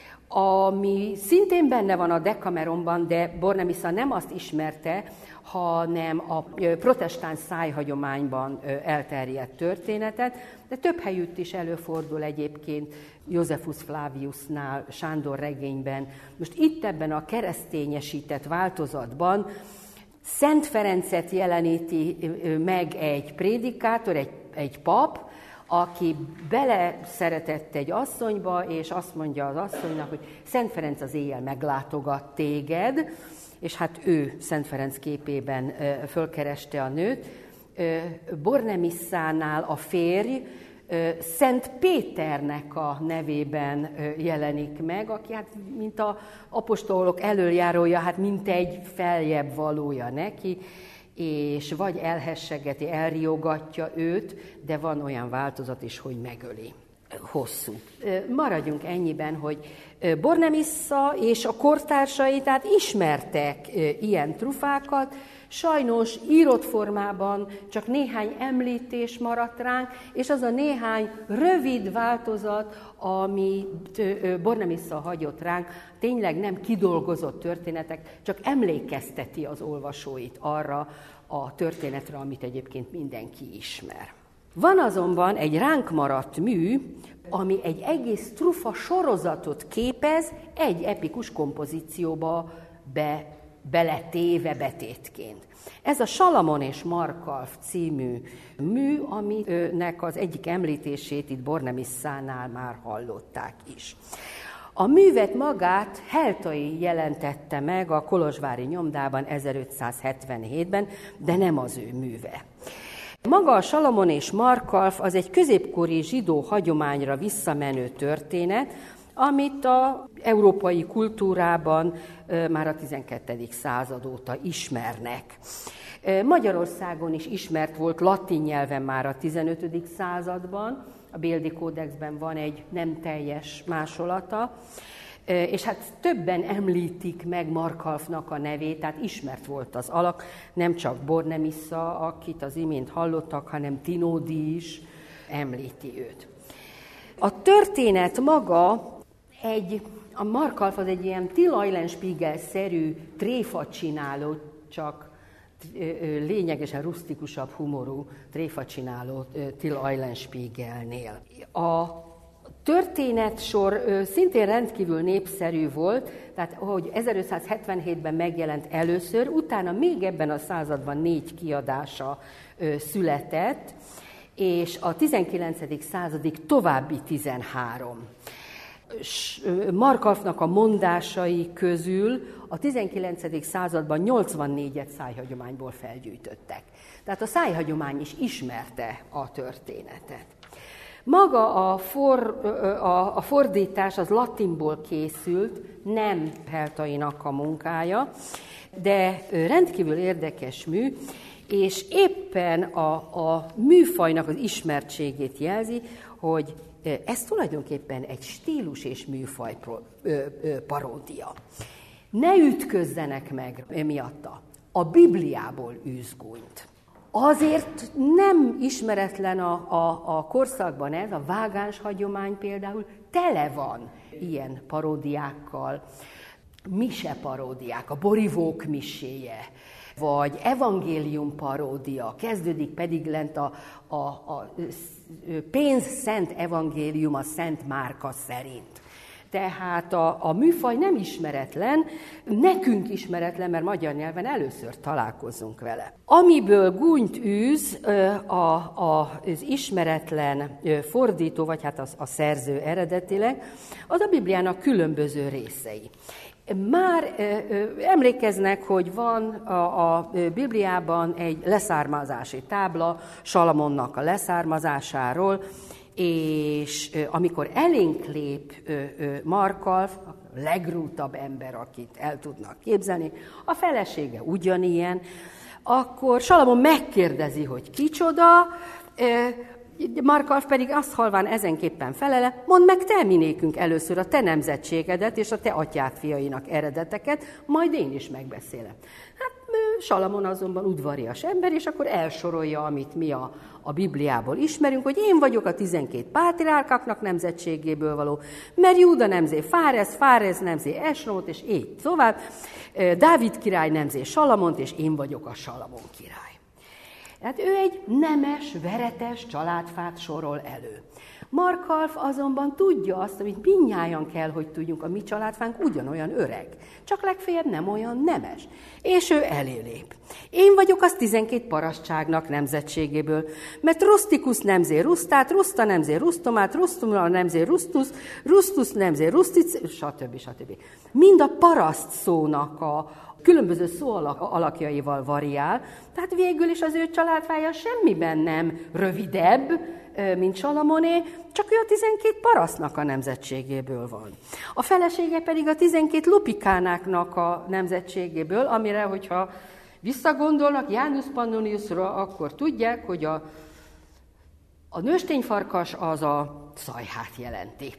ami szintén benne van a Decameronban, de Bornemissza nem azt ismerte, hanem a protestáns szájhagyományban elterjedt történetet, de több helyütt is előfordul egyébként Josephus Flaviusnál, Sándor regényben. Most itt ebben a keresztényesített változatban Szent Ferencet jeleníti meg egy prédikátor, egy, egy pap, aki beleszeretett egy asszonyba, és azt mondja az asszonynak, hogy Szent Ferenc az éjjel meglátogat téged, és hát ő Szent Ferenc képében fölkereste a nőt. Bornemissánál a férj Szent Péternek a nevében jelenik meg, aki hát mint az apostolok elöljárója, hát mint egy feljebb valója neki, és vagy elhessegeti, elriogatja őt, de van olyan változat is, hogy megöli. Hosszú. Maradjunk ennyiben, hogy Bornemissza és a kortársai tehát ismertek ilyen trufákat, sajnos írott formában csak néhány említés maradt ránk, és az a néhány rövid változat, amit Bornemissza hagyott ránk, tényleg nem kidolgozott történetek, csak emlékezteti az olvasóit arra a történetre, amit egyébként mindenki ismer. Van azonban egy ránk maradt mű, ami egy egész trufa sorozatot képez egy epikus kompozícióba be, beletéve betétként. Ez a Salamon és Markalf című mű, aminek az egyik említését itt Bornemissánál már hallották is. A művet magát Heltai jelentette meg a kolozsvári nyomdában ezerötszázhetvenhétben, de nem az ő műve. Maga a Salamon és Markalf az egy középkori zsidó hagyományra visszamenő történet, amit az európai kultúrában már a tizenkettedik század óta ismernek. Magyarországon is ismert volt latin nyelven már a tizenötödik században, a Béldi kódexben van egy nem teljes másolata, és hát többen említik meg Markalfnak a nevét, tehát ismert volt az alak, nem csak Bornemissza, akit az imént hallottak, hanem Tinódi is említi őt. A történet maga egy, a Markalf az egy ilyen Till Eulenspiegel-szerű tréfacsináló, csak lényegesen rusztikusabb humorú tréfacsináló Till Eulenspiegelnél. A történetsor szintén rendkívül népszerű volt, tehát hogy ezerötszázhetvenhétben megjelent először, utána még ebben a században négy kiadása született, és a tizenkilencedik századig további tizenhárom. Markalfnak a mondásai közül a tizenkilencedik században nyolcvannégyet szájhagyományból felgyűjtöttek. Tehát a szájhagyomány is ismerte a történetet. Maga a, for, a, a fordítás az latinból készült, nem Heltainak a munkája, de rendkívül érdekes mű, és éppen a, a műfajnak az ismertségét jelzi, hogy ez tulajdonképpen egy stílus és műfaj paródia. Ne ütközzenek meg miatta. A Bibliából űz gúnyt. Azért nem ismeretlen a, a, a korszakban ez, a vágáns hagyomány például tele van ilyen paródiákkal, mise paródiák, a borivók miséje, vagy evangélium paródia, kezdődik pedig lent a, a, a pénz szent evangélium a Szent Márka szerint. Tehát a, a műfaj nem ismeretlen, nekünk ismeretlen, mert magyar nyelven először találkozunk vele. Amiből gúnyt űz a, a, az ismeretlen fordító, vagy hát a, a szerző eredetileg, az a Bibliának különböző részei. Már emlékeznek, hogy van a, a Bibliában egy leszármazási tábla Salamonnak a leszármazásáról, és amikor elénk lép Markalf, a legrútabb ember, akit el tudnak képzelni, a felesége ugyanilyen, akkor Salamon megkérdezi, hogy kicsoda, Markalf pedig azt halván ezenképpen felele, mondd meg te minékünk először a te nemzetségedet és a te atyád fiainak eredeteket, majd én is megbeszélem. Hát Salamon azonban udvarias ember, és akkor elsorolja, amit mi a, a Bibliából ismerünk, hogy én vagyok a tizenkét pátriárkáknak nemzetségéből való, mert Júda nemzé Fárez, Fárez nemzé Esrót, és így tovább. Dávid király nemzé Salamont, és én vagyok a Salamon király. Hát ő egy nemes, veretes családfát sorol elő. Markalf azonban tudja azt, amit mindnyájan kell, hogy tudjunk, a mi családfánk ugyanolyan öreg, csak legfeljebb nem olyan nemes. És ő elélép. Én vagyok az tizenkét parasztságnak nemzetségéből, mert Rustikus nemzé Rustát, Rusta nemzé Rustomát, Rustumra nemzé Rustus, Rustus nemzé Rustic, stb. stb. Mind a paraszt szónak a különböző szó alakjaival variál, tehát végül is az ő családfája semmiben nem rövidebb, mint Salamoné, csak ő a tizenkét parasztnak a nemzetségéből van. A felesége pedig a tizenkét lupikánáknak a nemzetségéből, amire, hogyha visszagondolnak Janus Pannoniusra, akkor tudják, hogy a, a nőstényfarkas az a szajhát jelenti.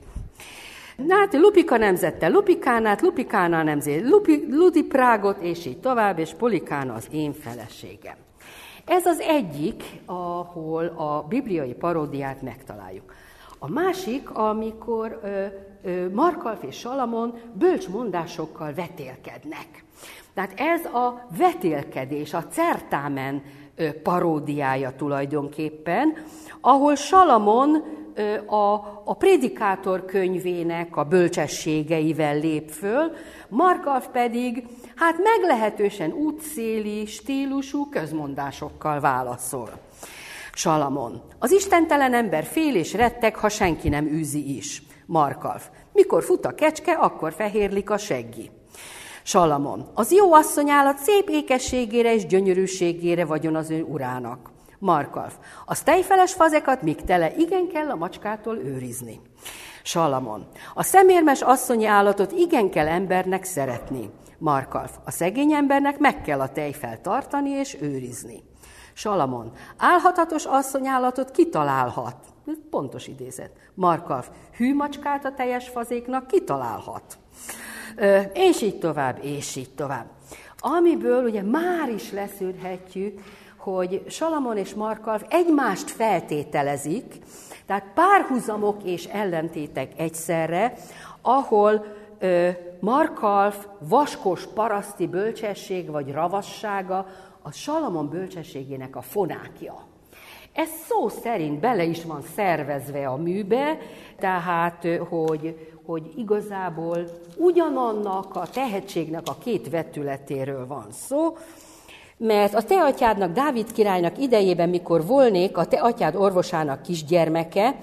Na hát Lupika nemzette Lupikánát, Lupikána nemzé Lupi, Ludiprágot, és így tovább, és Polikána az én feleségem. Ez az egyik, ahol a bibliai paródiát megtaláljuk. A másik, amikor ö, ö, Markalf és Salamon bölcsmondásokkal vetélkednek. Tehát ez a vetélkedés, a Certamen ö, paródiája tulajdonképpen, ahol Salamon A, a Prédikátor könyvének a bölcsességeivel lép föl, Markalf pedig hát meglehetősen útszéli stílusú közmondásokkal válaszol. Salamon. Az istentelen ember fél és retteg, ha senki nem űzi is. Markalf. Mikor fut a kecske, akkor fehérlik a seggi. Salamon. Az jó asszonyállat szép ékességére és gyönyörűségére vagyon az ő urának. Markalf. A tejfeles fazekat, míg tele, igen kell a macskától őrizni. Salamon. A szemérmes asszonyi állatot igen kell embernek szeretni. Markalf. A szegény embernek meg kell a tejfel tartani és őrizni. Salamon. Álhatatos asszonyállatot kitalálhat. Pontos idézet. Markalf. Hű macskát a teljes fazéknak kitalálhat. Ö, és így tovább, és így tovább. Amiből ugye már is leszűrhetjük, hogy Salamon és Markalf egymást feltételezik, tehát párhuzamok és ellentétek egyszerre, ahol ö, Markalf vaskos paraszti bölcsesség vagy ravassága a Salamon bölcsességének a fonákja. Ez szó szerint bele is van szervezve a műbe, tehát hogy, hogy igazából ugyanannak a tehetségnek a két vetületéről van szó, mert a te atyádnak, Dávid királynak idejében, mikor volnék a te atyád orvosának kisgyermeke,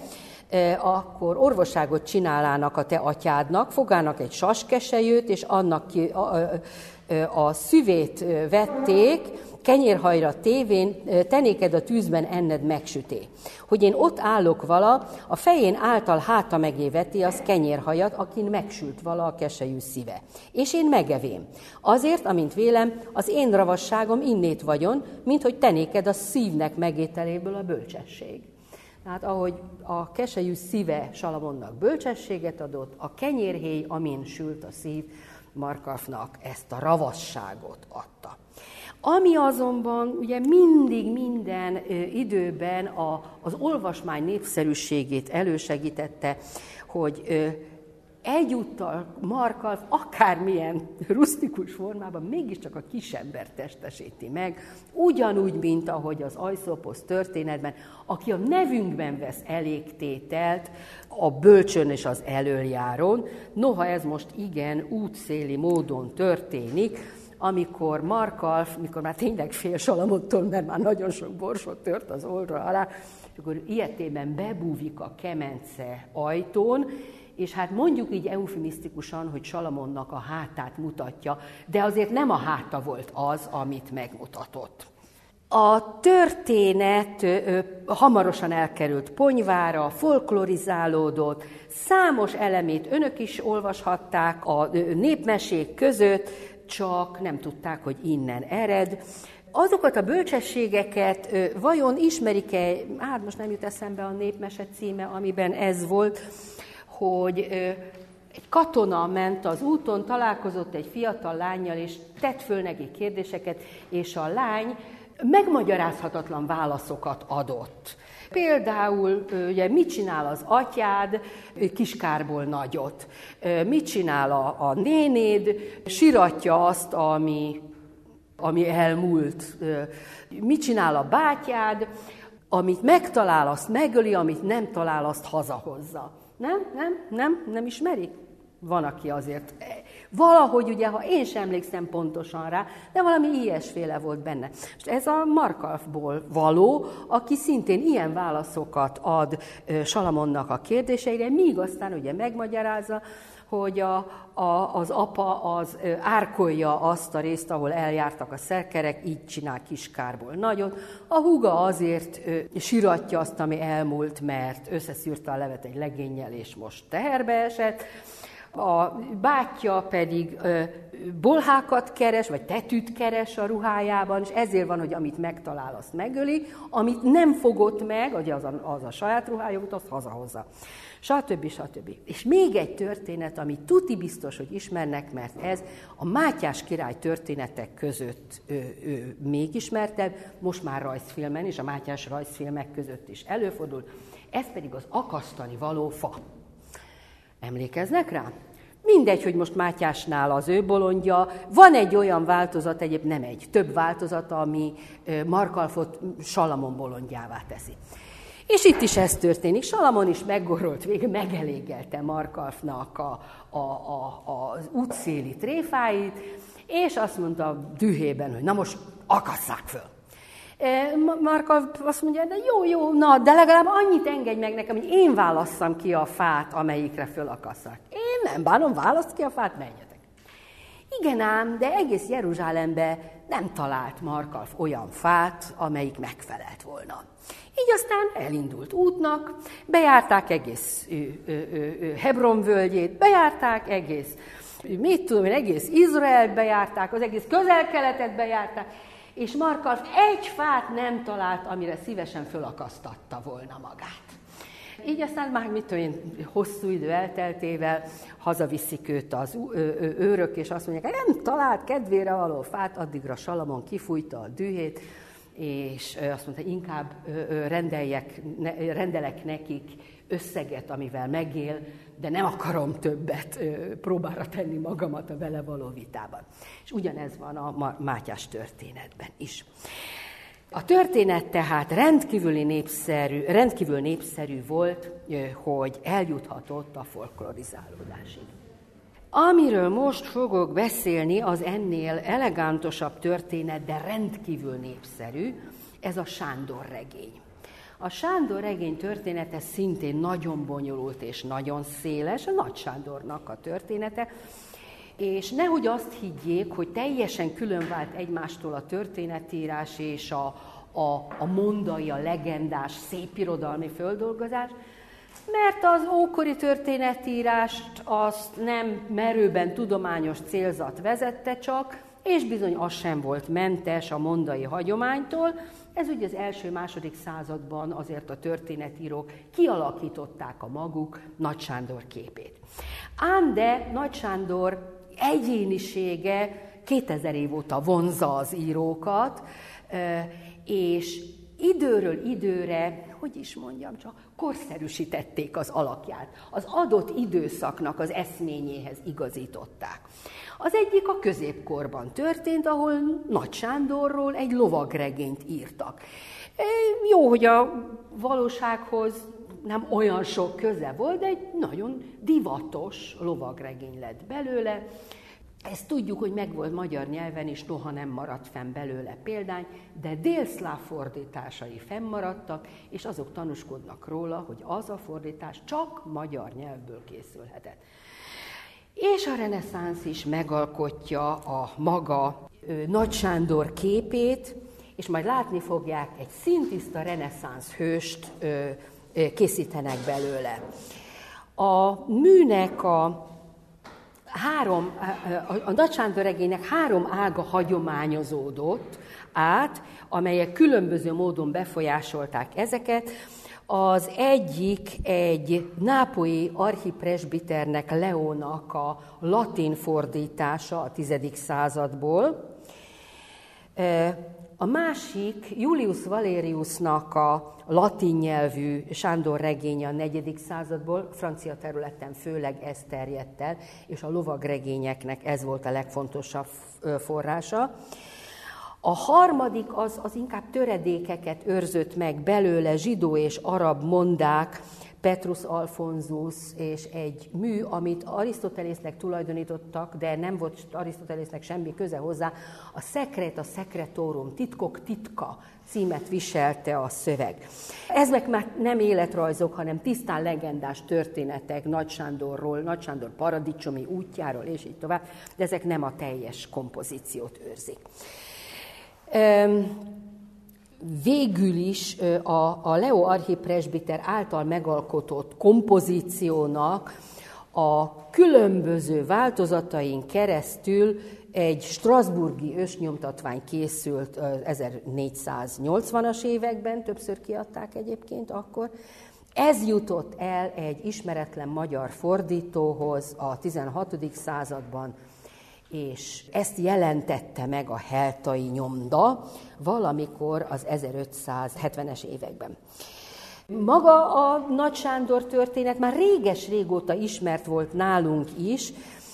akkor orvosságot csinálának a te atyádnak, fogának egy saskesejőt, és annak a, a, a szüvét vették, kenyérhajra tévén, tenéked a tűzben enned megsüté. Hogy én ott állok vala, a fején által háta megé veti az kenyérhajat, akin megsült vala a keselyű szíve. És én megevém. Azért, amint vélem, az én ravasságom innét vagyon, mint hogy tenéked a szívnek megételéből a bölcsesség. Tehát ahogy a keselyű szíve Salamonnak bölcsességet adott, a kenyérhéj, amin sült a szív, Markalfnak ezt a ravasságot adta. Ami azonban ugye mindig minden ö, időben a, az olvasmány népszerűségét elősegítette, hogy ö, egyúttal Markalf akármilyen rusztikus formában mégiscsak a kisember testesíti meg, ugyanúgy, mint ahogy az Aiszóposz történetben, aki a nevünkben vesz elégtételt a bölcsön és az elöljáron, noha ez most igen útszéli módon történik, amikor Markalf, mikor már tényleg fél Salamontól, mert már nagyon sok borsot tört az oldra alá, és akkor ilyetében bebúvik a kemence ajtón, és hát mondjuk így eufemisztikusan, hogy Salamonnak a hátát mutatja, de azért nem a háta volt az, amit megmutatott. A történet ö, hamarosan elkerült Ponyvára, folklorizálódott, számos elemét önök is olvashatták a ö, népmesék között, csak nem tudták, hogy innen ered. Azokat a bölcsességeket ö, vajon ismerik-e, hát most nem jut eszembe a népmese címe, amiben ez volt, hogy ö, egy katona ment az úton, találkozott egy fiatal lánnyal, és tett föl neki kérdéseket, és a lány megmagyarázhatatlan válaszokat adott. Például, ugye, mit csinál az atyád, kiskárból nagyot? Mit csinál a, a nénéd, siratja azt, ami, ami elmúlt? Mit csinál a bátyád, amit megtalál, azt megöli, amit nem talál, azt hazahozza? Nem, nem, nem, nem ismerik? Van, aki azért valahogy, ugye, ha én sem emlékszem pontosan rá, de valami ilyesféle volt benne. És ez a Markalfból való, aki szintén ilyen válaszokat ad Salamonnak a kérdéseire, míg aztán ugye megmagyarázza, hogy a, a, az apa az árkolja azt a részt, ahol eljártak a szerkerek, így csinál kiskárból nagyot. A húga azért ö, siratja azt, ami elmúlt, mert összeszűrte a levet egy legénnyel, és most teherbe esett. A bátyja pedig ö, bolhákat keres, vagy tetűt keres a ruhájában, és ezért van, hogy amit megtalál, azt megöli, amit nem fogott meg, ugye az a, az a saját ruhája, azt hazahozza. Stb. Stb. És még egy történet, ami tuti biztos, hogy ismernek, mert ez a Mátyás király történetek között ő, ő még ismertebb, most már rajzfilmen, és a Mátyás rajzfilmek között is előfordul, ez pedig az akasztani való fa. Emlékeznek rá? Mindegy, hogy most Mátyásnál az ő bolondja, van egy olyan változat, egyéb nem egy, több változat, ami Markalfot Salamon bolondjává teszi. És itt is ez történik. Salamon is meggorolt végül, megelégelte Markalfnak a, a, a, az útszéli tréfáit, és azt mondta dühében, hogy na most akasszák föl. Markalf azt mondja, de jó, jó, na, de legalább annyit engedj meg nekem, hogy én válasszam ki a fát, amelyikre fölakasszák. Én nem bánom, választ ki a fát, menjetek. Igen ám, de egész Jeruzsálembe nem talált Markalf olyan fát, amelyik megfelelt volna. Így aztán elindult útnak, bejárták egész ő, ő, ő, ő, Hebron völgyét, bejárták egész, mit tudom én, egész Izraelt bejárták, az egész Közel-Keletet bejárták, és Markalf egy fát nem talált, amire szívesen fölakasztatta volna magát. Így aztán már mit tudom én, hosszú idő elteltével hazaviszik őt az őrök, és azt mondják, nem talált kedvére való fát, addigra Salamon kifújta a dühét, és azt mondta, inkább rendeljek, rendelek nekik összeget, amivel megél, de nem akarom többet próbára tenni magamat a vele való vitában. És ugyanez van a Mátyás történetben is. A történet tehát rendkívüli népszerű, rendkívül népszerű volt, hogy eljuthatott a folklorizálódásig. Amiről most fogok beszélni, az ennél elegántosabb történet, de rendkívül népszerű, ez a Sándor regény. A Sándor regény története szintén nagyon bonyolult és nagyon széles, a Nagy Sándornak a története. És nehogy azt higgyék, hogy teljesen külön vált egymástól a történetírás és a, a, a mondai, a legendás, szépirodalmi földolgozás, mert az ókori történetírást azt nem merőben tudományos célzat vezette csak, és bizony az sem volt mentes a mondai hagyománytól. Ez ugye az első-második században azért a történetírók kialakították a maguk Nagy Sándor képét. Ám de Nagy Sándor egyénisége kétezer év óta vonzza az írókat, és időről időre, hogy is mondjam csak, korszerűsítették az alakját. Az adott időszaknak az eszményéhez igazították. Az egyik a középkorban történt, ahol Nagy Sándorról egy lovagregényt írtak. Jó, hogy a valósághoz nem olyan sok köze volt, de egy nagyon divatos lovagregény lett belőle. Ezt tudjuk, hogy megvolt magyar nyelven is, noha nem maradt fenn belőle példány, de délszláv fordításai fennmaradtak, és azok tanúskodnak róla, hogy az a fordítás csak magyar nyelvből készülhetett. És a reneszánsz is megalkotja a maga ö, Nagy Sándor képét, és majd látni fogják, egy szintiszta reneszánsz hőst ö, ö, készítenek belőle. A műnek a Három, a, a Nagy Sándor regénynek három ága hagyományozódott át, amelyek különböző módon befolyásolták ezeket. Az egyik egy nápolyi archipresbiternek, Leónak a latin fordítása a tizedik századból. A másik Julius Valeriusnak a latin nyelvű Sándor regénye a negyedik századból, francia területen főleg ez terjedt el, és a lovagregényeknek ez volt a legfontosabb forrása. A harmadik az, az inkább töredékeket őrzött meg belőle, zsidó és arab mondák, Petrus Alfonsus, és egy mű, amit Arisztotelésznek tulajdonítottak, de nem volt Arisztotelésznek semmi köze hozzá, a Secreta Secretorum, titkok titka címet viselte a szöveg. Ezek már nem életrajzok, hanem tisztán legendás történetek Nagy Sándorról, Nagy Sándor paradicsomi útjáról, és így tovább, de ezek nem a teljes kompozíciót őrzik. Végül is a, a Leó archipresbiter által megalkotott kompozíciónak a különböző változatain keresztül egy strasbourgi ősnyomtatvány készült ezernégyszáznyolcvanas években, többször kiadták egyébként akkor. Ez jutott el egy ismeretlen magyar fordítóhoz a tizenhatodik században, és ezt jelentette meg a heltai nyomda valamikor az ezerötszázhetvenes években. Maga a Nagy Sándor történet már réges-régóta ismert volt nálunk is.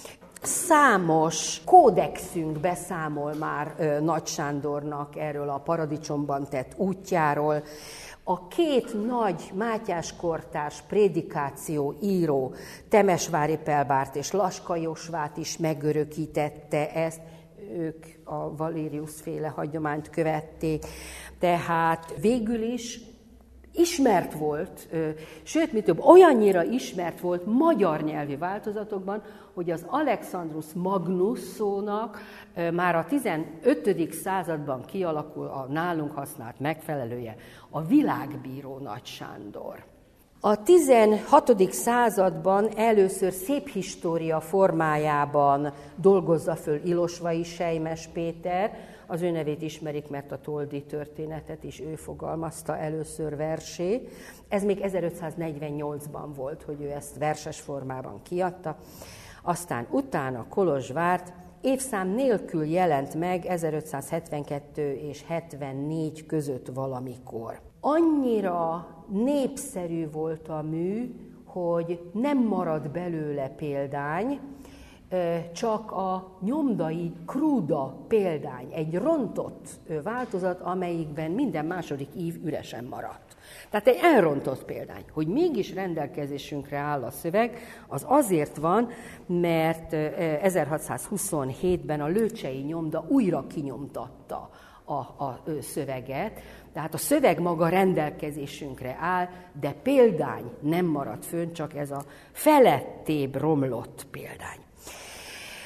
Számos kódexünk beszámol már Nagy Sándornak erről a paradicsomban tett útjáról. A két nagy Mátyás kortárs prédikáció író, Temesvári Pelbárt és Laska Josvát is megörökítette ezt, ők a Valerius-féle hagyományt követték, tehát végül is ismert volt, sőt, mi több, olyannyira ismert volt magyar nyelvi változatokban, hogy az Alexandrus Magnus szónak már a tizenötödik században kialakul a nálunk használt megfelelője, a világbíró Nagy Sándor. A tizenhatodik században először széphistória formájában dolgozza föl Ilosvai Selymes Péter, az ő nevét ismerik, mert a toldi történetet is ő fogalmazta először versé. Ez még ezerötszáznegyvennyolcban volt, hogy ő ezt verses formában kiadta. Aztán utána Kolozsvárt évszám nélkül jelent meg ezerötszázhetvenkettő és hetvennégy között valamikor. Annyira népszerű volt a mű, hogy nem maradt belőle példány, csak a nyomdai krúda példány, egy rontott változat, amelyikben minden második ív üresen maradt. Tehát egy elrontott példány. Hogy mégis rendelkezésünkre áll a szöveg, az azért van, mert ezerhatszázhuszonhétben a lőcsei nyomda újra kinyomtatta a, a szöveget, tehát a szöveg maga rendelkezésünkre áll, de példány nem maradt fönn, csak ez a felettébb romlott példány.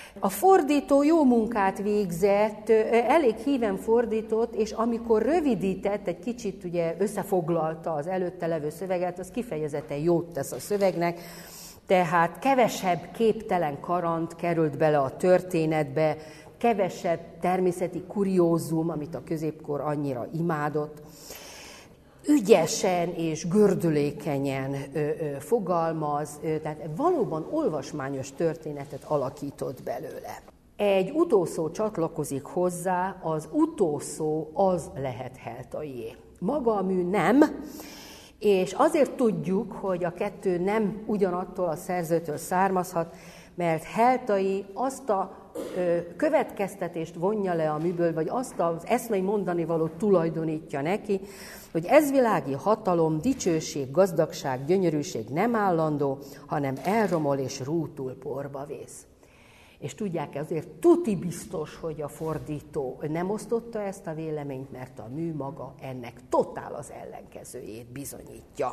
A fordító jó munkát végzett, elég híven fordított, és amikor rövidített, egy kicsit ugye összefoglalta az előtte levő szöveget, az kifejezetten jót tesz a szövegnek, tehát kevesebb képtelen kaland került bele a történetbe, kevesebb természeti kuriózum, amit a középkor annyira imádott. Ügyesen és gördülékenyen ö, ö, fogalmaz, ö, tehát valóban olvasmányos történetet alakított belőle. Egy utószó csatlakozik hozzá, az utószó az lehet Heltaié. Maga a mű nem, és azért tudjuk, hogy a kettő nem ugyanattól a szerzőtől származhat, mert Heltai azt a ö, következtetést vonja le a műből, vagy azt az eszmei mondani valót tulajdonítja neki, hogy ez világi hatalom, dicsőség, gazdagság, gyönyörűség nem állandó, hanem elromol és rútul porba vész. És tudják, azért tuti biztos, hogy a fordító nem osztotta ezt a véleményt, mert a mű maga ennek totál az ellenkezőjét bizonyítja.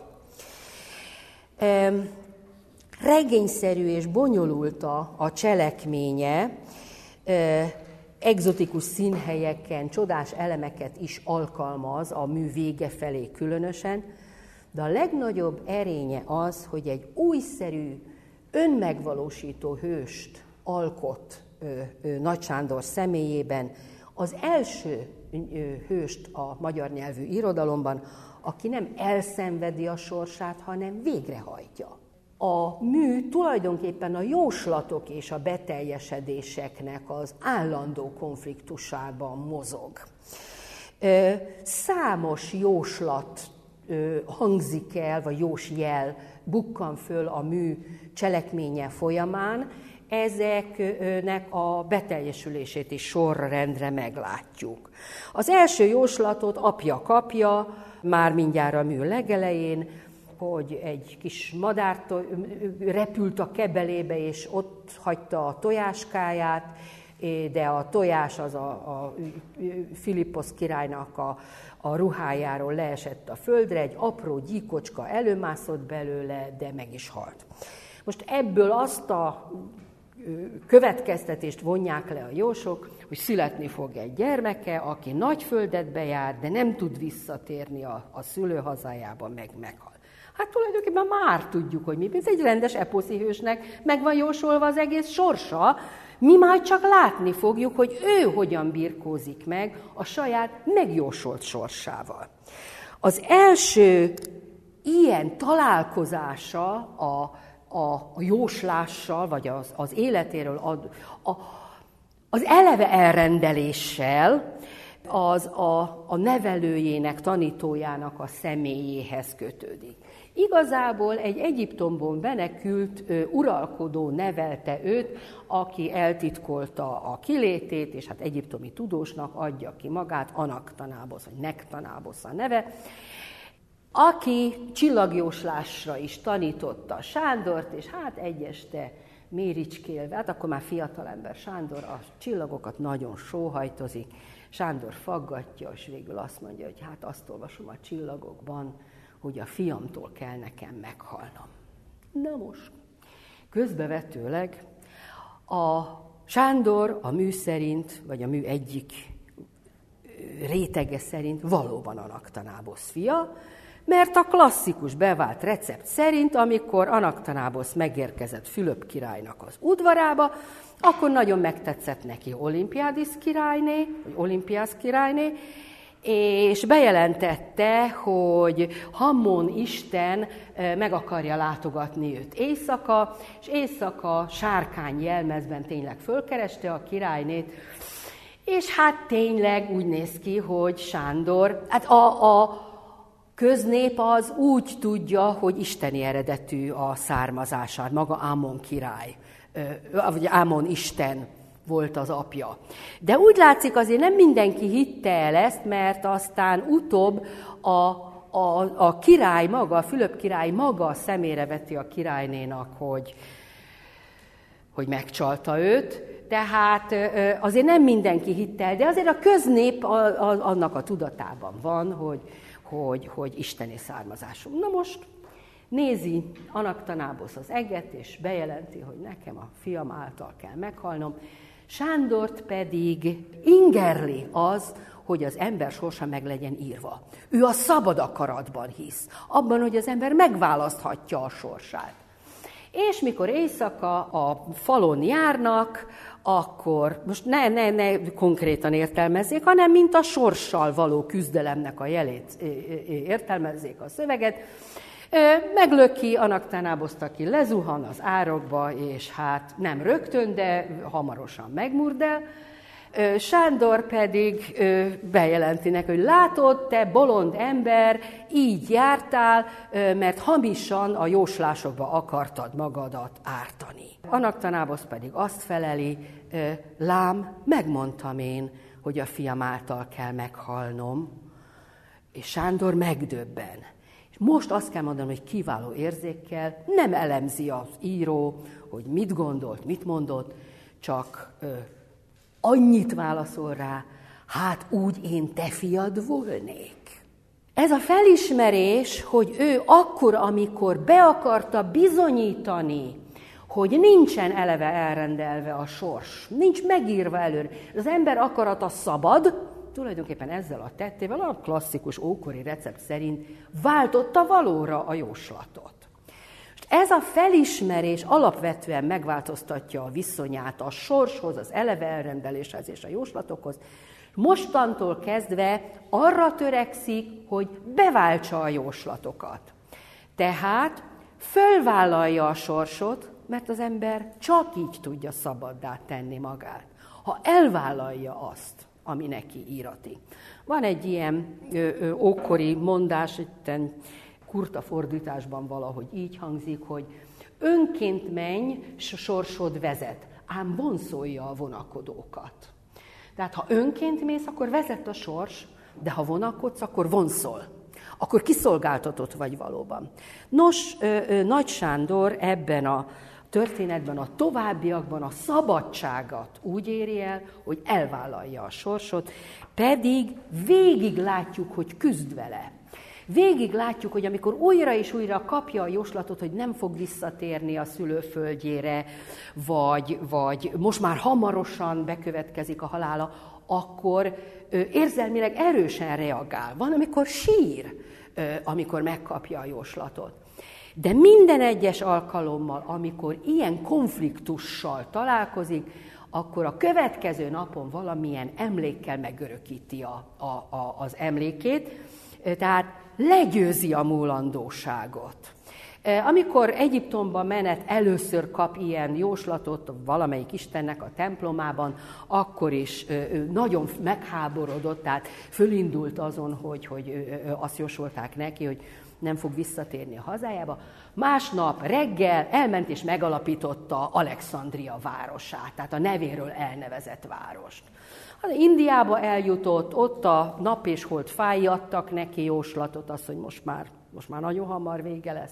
Ehm, regényszerű és bonyolult a, a cselekménye, ehm, egzotikus színhelyeken, csodás elemeket is alkalmaz a mű vége felé különösen, de a legnagyobb erénye az, hogy egy újszerű, önmegvalósító hőst alkot ö, ö, Nagy Sándor személyében, az első ö, hőst a magyar nyelvű irodalomban, aki nem elszenvedi a sorsát, hanem végrehajtja. A mű tulajdonképpen a jóslatok és a beteljesedéseknek az állandó konfliktusában mozog. Számos jóslat hangzik el, vagy jósjel bukkan föl a mű cselekménye folyamán, ezeknek a beteljesülését is sorrendre meglátjuk. Az első jóslatot apja kapja, már mindjárt a mű legelején, hogy egy kis madár repült a kebelébe, és ott hagyta a tojáskáját, de a tojás az a, a Filipposz királynak a, a ruhájáról leesett a földre, egy apró gyíkocska előmászott belőle, de meg is halt. Most ebből azt a következtetést vonják le a jósok, hogy születni fog egy gyermeke, aki nagy földet bejár, de nem tud visszatérni a, a szülőhazájába, meg meghal. Hát tulajdonképpen már tudjuk, hogy mi, mint egy rendes eposzi hősnek meg van jósolva az egész sorsa, mi majd csak látni fogjuk, hogy ő hogyan birkózik meg a saját megjósolt sorsával. Az első ilyen találkozása a, a, a jóslással, vagy az, az életéről, a, a, az eleve elrendeléssel, az a, a nevelőjének, tanítójának a személyéhez kötődik. Igazából egy Egyiptomból menekült uralkodó nevelte őt, aki eltitkolta a kilétét, és hát egyiptomi tudósnak adja ki magát, Anaktanábosz, vagy Nektanábosz a neve, aki csillagjóslásra is tanította Sándort, és hát egy este méricskélve, hát akkor már fiatalember Sándor, a csillagokat nagyon sóhajtozik, Sándor faggatja, és végül azt mondja, hogy hát azt olvasom a csillagokban, hogy a fiamtól kell nekem meghalnom. Na most, közbevetőleg a Sándor a mű szerint, vagy a mű egyik rétege szerint valóban Anaktanábosz fia, mert a klasszikus bevált recept szerint, amikor Anaktanábosz megérkezett Fülöp királynak az udvarába, akkor nagyon megtetszett neki Olimpiádis királyné, vagy Olimpiász királyné, és bejelentette, hogy Hammon isten meg akarja látogatni őt éjszaka, és éjszaka sárkány jelmezben tényleg fölkereste a királynét, és hát tényleg úgy néz ki, hogy Sándor, hát a, a köznép az úgy tudja, hogy isteni eredetű a származása, maga Ámon király, vagy Ámon isten volt az apja. De úgy látszik, azért nem mindenki hitte el ezt, mert aztán utóbb a, a, a király maga, a Fülöp király maga szemére veti a királynénak, hogy, hogy megcsalta őt. Tehát azért nem mindenki hitte el, de azért a köznép a, a, annak a tudatában van, hogy, hogy, hogy isteni származású. Na most Nézi Anaktanábosz az eget, és bejelenti, hogy nekem a fiam által kell meghalnom. Sándort pedig ingerli az, hogy az ember sorsa meg legyen írva. Ő a szabad akaratban hisz, abban, hogy az ember megválaszthatja a sorsát. És mikor éjszaka a falon járnak, akkor, most ne, ne, ne konkrétan értelmezzék, hanem mint a sorssal való küzdelemnek a jelét értelmezzék a szöveget, meglöki Anaktanáboszt, aki lezuhan az árokba, és hát nem rögtön, de hamarosan megmurdel. Sándor pedig bejelenti neki, hogy látod, te bolond ember, így jártál, mert hamisan a jóslásokba akartad magadat ártani. Anaktanábosz pedig azt feleli, lám, megmondtam én, hogy a fiam által kell meghalnom, és Sándor megdöbben. És most azt kell mondanom, hogy kiváló érzékkel nem elemzi az író, hogy mit gondolt, mit mondott, csak annyit válaszol rá, hát úgy én te fiad volnék. Ez a felismerés, hogy ő akkor, amikor be akarta bizonyítani, hogy nincsen eleve elrendelve a sors, nincs megírva előre, az ember akarata szabad, tulajdonképpen ezzel a tettével, a klasszikus ókori recept szerint váltotta valóra a jóslatot. Ez a felismerés alapvetően megváltoztatja a viszonyát a sorshoz, az eleve elrendeléshez és a jóslatokhoz. Mostantól kezdve arra törekszik, hogy beváltsa a jóslatokat. Tehát fölvállalja a sorsot, mert az ember csak így tudja szabaddá tenni magát, ha elvállalja azt, ami neki írati. Van egy ilyen ö, ö, ókori mondás, itten kurta fordításban valahogy így hangzik, hogy önként menj, sorsod vezet, ám vonszolja a vonakodókat. Tehát ha önként mész, akkor vezet a sors, de ha vonakodsz, akkor vonszol. Akkor kiszolgáltatott vagy valóban. Nos, ö, ö, Nagy Sándor ebben a történetben, a továbbiakban a szabadságot úgy éri el, hogy elvállalja a sorsot, pedig végig látjuk, hogy küzd vele. Végig látjuk, hogy amikor újra és újra kapja a jóslatot, hogy nem fog visszatérni a szülőföldjére, vagy, vagy most már hamarosan bekövetkezik a halála, akkor érzelmileg erősen reagál. Van, amikor sír, amikor megkapja a jóslatot. De minden egyes alkalommal, amikor ilyen konfliktussal találkozik, akkor a következő napon valamilyen emlékkel megörökíti a, a, a, az emlékét, tehát legyőzi a múlandóságot. Amikor Egyiptomba menet először kap ilyen jóslatot valamelyik istennek a templomában, akkor is nagyon megháborodott, tehát fölindult azon, hogy, hogy azt jósolták neki, hogy nem fog visszatérni a hazájába. Másnap reggel elment és megalapította Alexandria városát, tehát a nevéről elnevezett várost. Indiába eljutott, ott a nap és hold fái adtak neki jóslatot, azt, hogy most már, most már nagyon hamar vége lesz.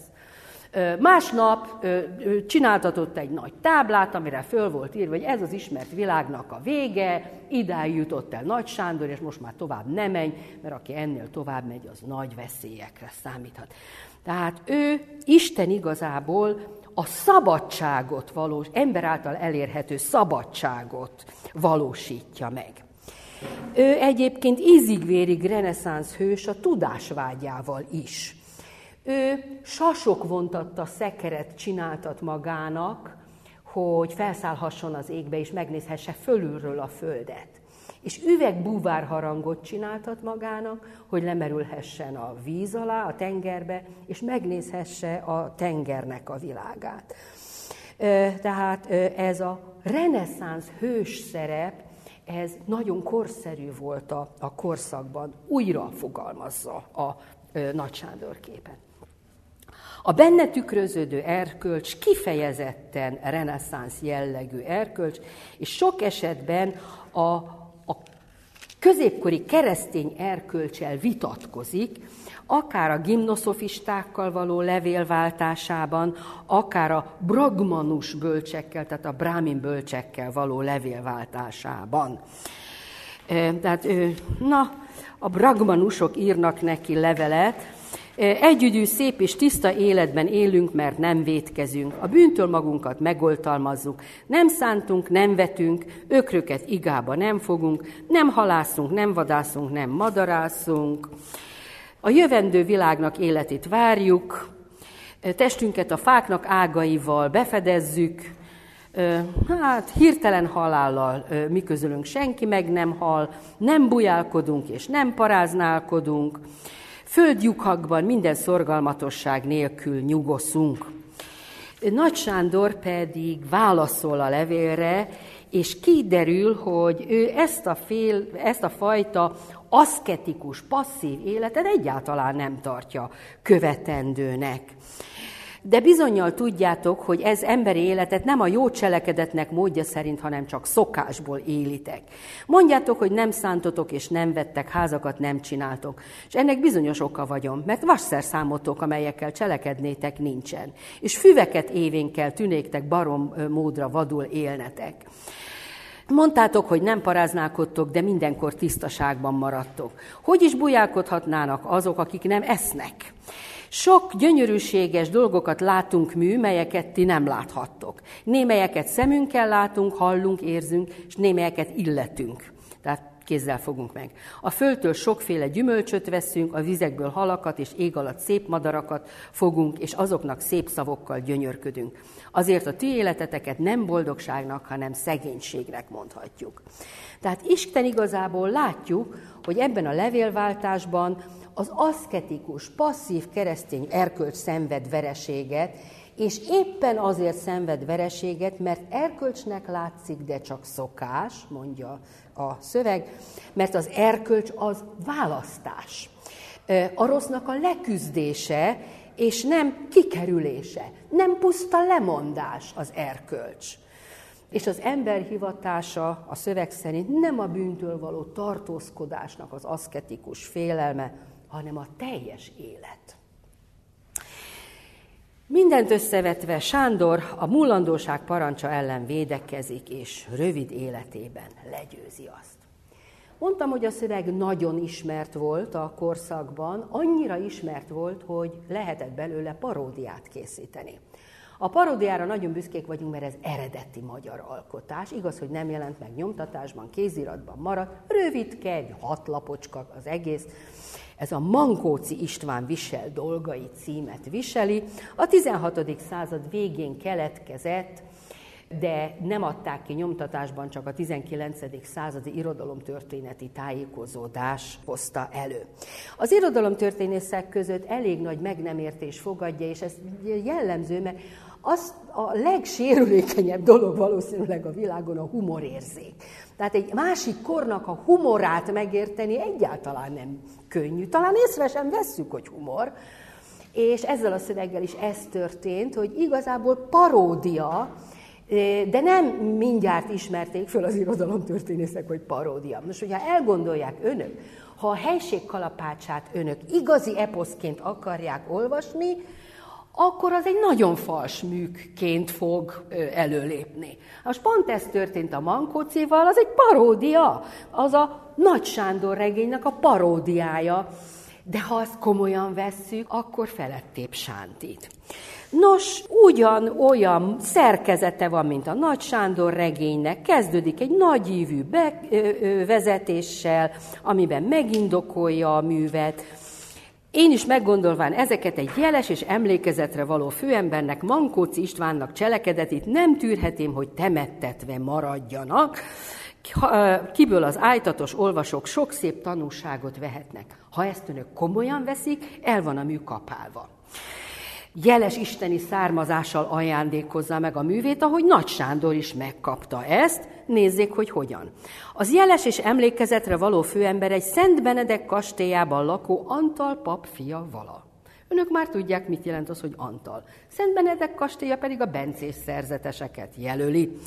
Másnap csináltatott egy nagy táblát, amire föl volt írva, hogy ez az ismert világnak a vége, idáig jutott el Nagy Sándor, és most már tovább nem menj, mert aki ennél tovább megy, az nagy veszélyekre számíthat. Tehát ő Isten igazából a szabadságot valós, ember által elérhető szabadságot valósítja meg. Ő egyébként ízig-vérig reneszánsz hős a tudásvágyával is. Ő sasok vontatta szekeret csináltat magának, hogy felszállhasson az égbe, és megnézhesse fölülről a földet. És üvegbúvárharangot csináltat magának, hogy lemerülhessen a víz alá, a tengerbe, és megnézhesse a tengernek a világát. Tehát ez a reneszánsz hős szerep, ez nagyon korszerű volt a, a korszakban, újra fogalmazza a Nagy Sándor képet. A benne tükröződő erkölcs kifejezetten reneszánsz jellegű erkölcs, és sok esetben a, a középkori keresztény erkölccsel vitatkozik, akár a gimnoszofistákkal való levélváltásában, akár a brahmanus bölcsekkel, tehát a brámin bölcsekkel való levélváltásában. Tehát, na, a brahmanusok írnak neki levelet, Együgyű, szép és tiszta életben élünk, mert nem vétkezünk. A bűntől magunkat megoltalmazzuk. Nem szántunk, nem vetünk, ökröket igába nem fogunk, nem halászunk, nem vadászunk, nem madarászunk. A jövendő világnak életét várjuk, testünket a fáknak ágaival befedezzük, hát hirtelen halállal mi közülünk senki meg nem hal, nem bujálkodunk és nem paráználkodunk, földlyukakban minden szorgalmatosság nélkül nyugoszunk. Nagy Sándor pedig válaszol a levélre, és kiderül, hogy ő ezt a, fél, ezt a fajta aszketikus, passzív életet egyáltalán nem tartja követendőnek. De bizonnyal tudjátok, hogy ez emberi életet nem a jó cselekedetnek módja szerint, hanem csak szokásból élitek. Mondjátok, hogy nem szántotok és nem vettek, házakat nem csináltok. És ennek bizonyos oka vagyom, mert vasszerszámotok, amelyekkel cselekednétek, nincsen. És füveket événkkel tűnéktek, barom módra vadul élnetek. Mondtátok, hogy nem paráználkodtok, de mindenkor tisztaságban maradtok. Hogy is bujálkodhatnának azok, akik nem esznek? Sok gyönyörűséges dolgokat látunk mű, melyeket ti nem láthattok. Némelyeket szemünkkel látunk, hallunk, érzünk, és némelyeket illetünk. Tehát kézzel fogunk meg. A földtől sokféle gyümölcsöt veszünk, a vizekből halakat és ég alatt szép madarakat fogunk, és azoknak szép szavokkal gyönyörködünk. Azért a ti életeteket nem boldogságnak, hanem szegénységnek mondhatjuk. Tehát Isten igazából látjuk, hogy ebben a levélváltásban az aszketikus, passzív keresztény erkölcs szenved vereséget, és éppen azért szenved vereséget, mert erkölcsnek látszik, de csak szokás, mondja a szöveg, mert az erkölcs az választás. A rossznak a leküzdése, és nem kikerülése, nem puszta lemondás az erkölcs. És az ember hivatása a szöveg szerint nem a bűntől való tartózkodásnak az aszketikus félelme, hanem a teljes élet. Mindent összevetve Sándor a mullandóság parancsa ellen védekezik, és rövid életében legyőzi azt. Mondtam, hogy a szöveg nagyon ismert volt a korszakban, annyira ismert volt, hogy lehetett belőle paródiát készíteni. A paródiára nagyon büszkék vagyunk, mert ez eredeti magyar alkotás. Igaz, hogy nem jelent meg nyomtatásban, kéziratban maradt, rövidke, egy hat lapocska az egész. Ez a Mankóczy István visel dolgai címet viseli. A tizenhatodik század végén keletkezett, de nem adták ki nyomtatásban, csak a tizenkilencedik századi irodalomtörténeti tájékozódás hozta elő. Az irodalomtörténészek között elég nagy meg nem értés fogadja, és ez jellemző, mert az a legsérülékenyebb dolog valószínűleg a világon a humorérzék. Tehát egy másik kornak a humorát megérteni egyáltalán nem könnyű. Talán észre sem vesszük, hogy humor. És ezzel a szöveggel is ez történt, hogy igazából paródia, de nem mindjárt ismerték föl az irodalomtörténészek, hogy paródia. Most, hogyha elgondolják önök, ha a helység kalapácsát önök igazi eposzként akarják olvasni, akkor az egy nagyon fals műként fog előlépni. Most pont ez történt a Mankóczival, az egy paródia, az a Nagy Sándor regénynek a paródiája. De ha azt komolyan vesszük, akkor felettébb sántít. Nos, ugyan olyan szerkezete van, mint a Nagy Sándor regénynek, kezdődik egy nagyívű bevezetéssel, amiben megindokolja a művet. Én is meggondolván ezeket egy jeles és emlékezetre való főembernek, Mankóczy Istvánnak cselekedetét nem tűrhetém, hogy temettetve maradjanak, kiből az ájtatos olvasók sok szép tanúságot vehetnek. Ha ezt önök komolyan veszik, el van a mű kapálva. Jeles isteni származással ajándékozza meg a művét, ahogy Nagy Sándor is megkapta ezt. Nézzék, hogy hogyan. Az jeles és emlékezetre való főember egy Szent Benedek kastélyában lakó Antal pap fia vala. Önök már tudják, mit jelent az, hogy Antal. Szent Benedek kastélya pedig a bencés szerzeteseket jelöli.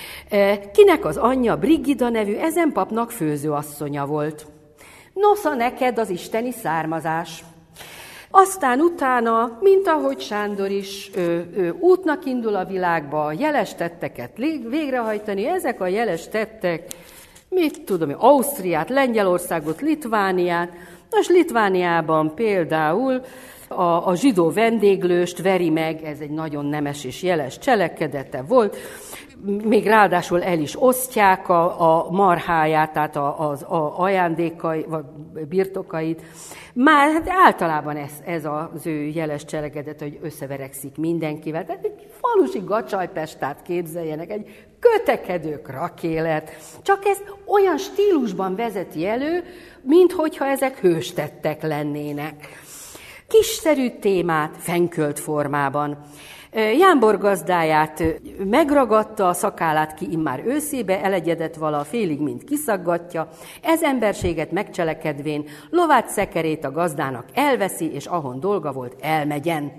Kinek az anyja Brigida nevű ezen papnak főzőasszonya volt. Nosza neked az isteni származás. Aztán utána, mint ahogy Sándor is, ő, ő útnak indul a világba, jeles tetteket végrehajtani, ezek a jeles tettek, mit tudom, Ausztriát, Lengyelországot, Litvániát. Nos, Litvániában például a, a zsidó vendéglőst veri meg, ez egy nagyon nemes és jeles cselekedete volt, még ráadásul el is osztják a, a marháját, tehát az ajándékai, vagy birtokait. Már hát általában ez, ez az ő jeles cselekedet, hogy összeverekszik mindenkivel. Tehát egy falusi Gacsajpestát képzeljenek, egy kötekedő krakélet. Csak ezt olyan stílusban vezeti elő, minthogyha ezek hőstettek lennének. Kisszerű témát fenkölt formában. Jámbor gazdáját megragadta, a szakállát ki immár őszébe, elegyedett vala, félig mind kiszaggatja, ez emberséget megcselekedvén, lovát szekerét a gazdának elveszi, és ahon dolga volt, elmegyen.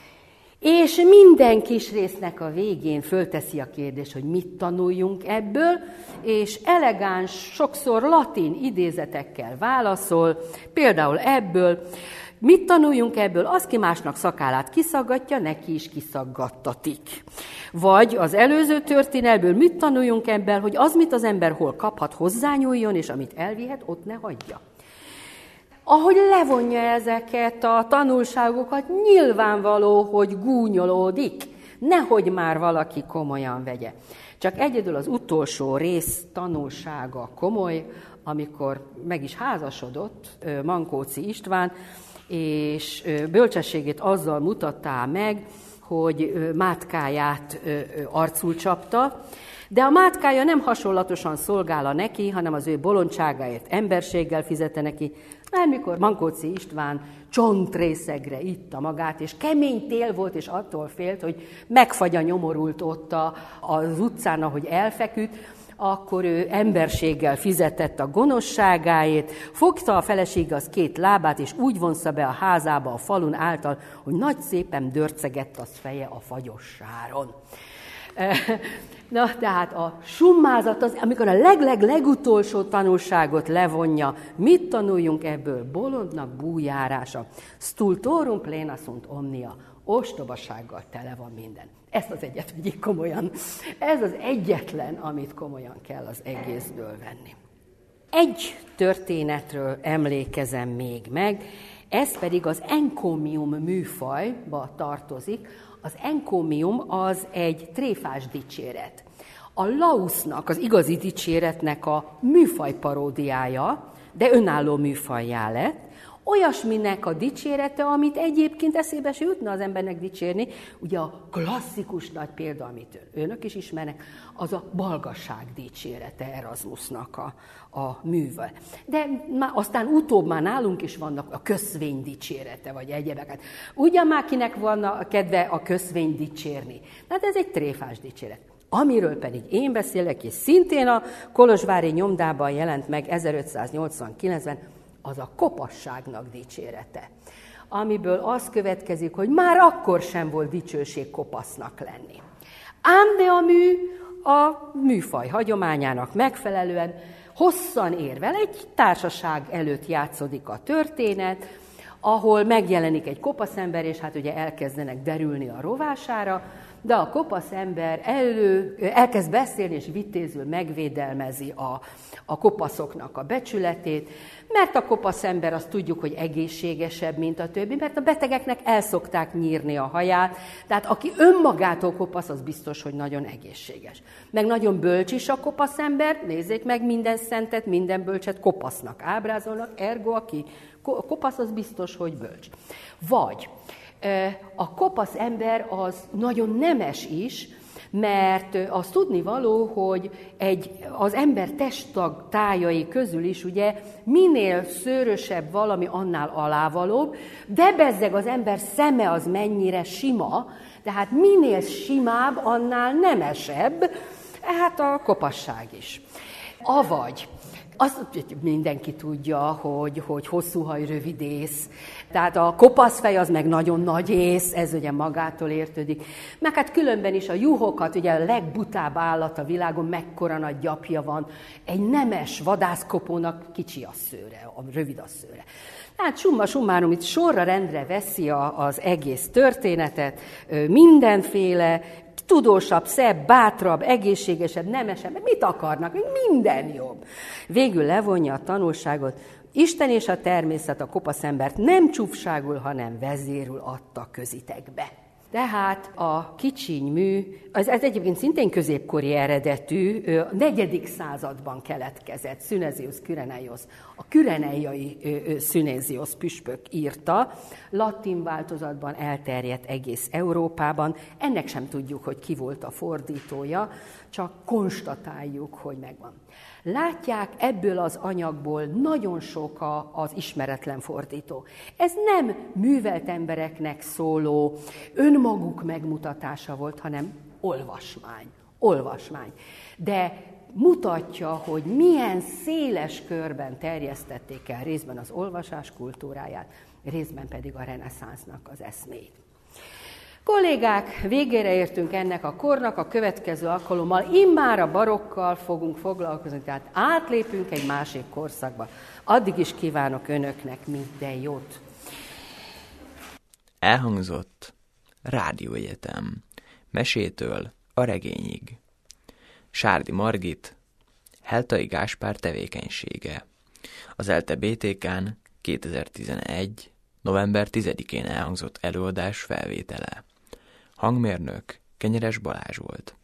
És minden kis résznek a végén fölteszi a kérdést, hogy mit tanuljunk ebből, és elegáns, sokszor latin idézetekkel válaszol, például ebből, mit tanuljunk ebből? Az, ki másnak szakállát kiszaggatja, neki is kiszaggattatik. Vagy az előző történetből mit tanuljunk ebből, hogy az, mit az ember hol kaphat, hozzányúljon, és amit elvihet, ott ne hagyja. Ahogy levonja ezeket a tanulságokat, nyilvánvaló, hogy gúnyolódik, nehogy már valaki komolyan vegye. Csak egyedül az utolsó rész tanulsága komoly, amikor meg is házasodott Mankóczy István, és bölcsességét azzal mutatta meg, hogy mátkáját arcul csapta, de a mátkája nem hasonlatosan szolgál neki, hanem az ő bolondságáért emberséggel fizete neki, mert mikor Mankóczy István csontrészegre itta magát, és kemény tél volt, és attól félt, hogy megfagy a nyomorult ott az utcán, ahogy elfeküdt, akkor ő emberséggel fizetett a gonoszságáért, fogta a feleség az két lábát, és úgy vonsza be a házába a falun által, hogy nagy szépen dörcegett az feje a fagyos sáron. Na, tehát a summázat az, amikor a leg-leg-legutolsó tanulságot levonja, mit tanuljunk ebből? Bolondnak bújárása. Stultorum plena sunt omnia. Ostobasággal tele van minden. Ezt az egyet vegyék komolyan. Ez az egyetlen, amit komolyan kell az egészből venni. Egy történetről emlékezem még meg, ez pedig az encomium műfajba tartozik. Az encomium az egy tréfás dicséret. A Lausznak, az igazi dicséretnek a műfaj paródiája, de önálló műfajjá lett, olyasminek a dicsérete, amit egyébként eszébe se jutna az embernek dicsérni. Ugye a klasszikus nagy példa, amit önök is ismernek, az a balgasság dicsérete Erasmusnak a, a műve. De már aztán utóbb már nálunk is vannak a köszvény dicsérete, vagy egyebeket. Ugyan már kinek van a kedve a köszvény dicsérni. Tehát ez egy tréfás dicséret. Amiről pedig én beszélek, és szintén a kolozsvári nyomdában jelent meg ezerötszáznyolcvankilencben, az a kopasságnak dicsérete, amiből az következik, hogy már akkor sem volt dicsőség kopasznak lenni. Ám de a mű a műfaj hagyományának megfelelően hosszan érvel, egy társaság előtt játszódik a történet, ahol megjelenik egy kopasz ember, és hát ugye elkezdenek derülni a rovására, de a kopasz ember elő, elkezd beszélni, és vitézül megvédelmezi a, a kopaszoknak a becsületét, mert a kopasz ember azt tudjuk, hogy egészségesebb, mint a többi, mert a betegeknek el szokták nyírni a haját, tehát aki önmagától kopasz, az biztos, hogy nagyon egészséges. Meg nagyon bölcs is a kopasz ember, nézzék meg, minden szentet, minden bölcset kopasznak ábrázolnak, ergo aki kopasz, az biztos, hogy bölcs. Vagy a kopasz ember az nagyon nemes is, mert az tudnivaló, hogy egy, az ember testtag tájai közül is ugye minél szőrösebb valami, annál alávalóbb, de bezzeg az ember szeme az mennyire sima, tehát minél simább, annál nemesebb, hát a kopasság is. Avagy azt mindenki tudja, hogy, hogy hosszú haj, rövid ész. Tehát a kopaszfej az meg nagyon nagy ész, ez ugye magától értődik. Meg hát különben is a juhokat, ugye a legbutább állat a világon, mekkora nagy gyapja van. Egy nemes vadászkopónak kicsi a szőre, a rövid a szőre. Tehát summa summarum itt sorra rendre veszi a, az egész történetet, mindenféle, tudósabb, szebb, bátrabb, egészségesebb, nemesebb, mit akarnak, minden jobb. Végül levonja a tanulságot, Isten és a természet a kopasz embert nem csúfságul, hanem vezérül adta közitekbe. Tehát a kicsiny mű, ez, ez egyébként szintén középkori eredetű, a negyedik században keletkezett, Szünezius Kyrenaios, a küreneiai Szünezius püspök írta, latin változatban elterjedt egész Európában, ennek sem tudjuk, hogy ki volt a fordítója, csak konstatáljuk, hogy megvan. Látják, ebből az anyagból nagyon sok a, az ismeretlen fordító. Ez nem művelt embereknek szóló, önmaguk megmutatása volt, hanem olvasmány. Olvasmány. De mutatja, hogy milyen széles körben terjesztették el részben az olvasás kultúráját, részben pedig a reneszánsznak az eszméit. Kollégák, végére értünk ennek a kornak, a következő alkalommal immár a barokkal fogunk foglalkozni, tehát átlépünk egy másik korszakba. Addig is kívánok önöknek minden jót. Elhangzott Rádióegyetem, mesétől a regényig. Sárdi Margit, Heltai Gáspár tevékenysége. Az ELTE bé té kán kétezer-tizenegy. november tizedikén elhangzott előadás felvétele. Hangmérnök Kenyeres Balázs volt.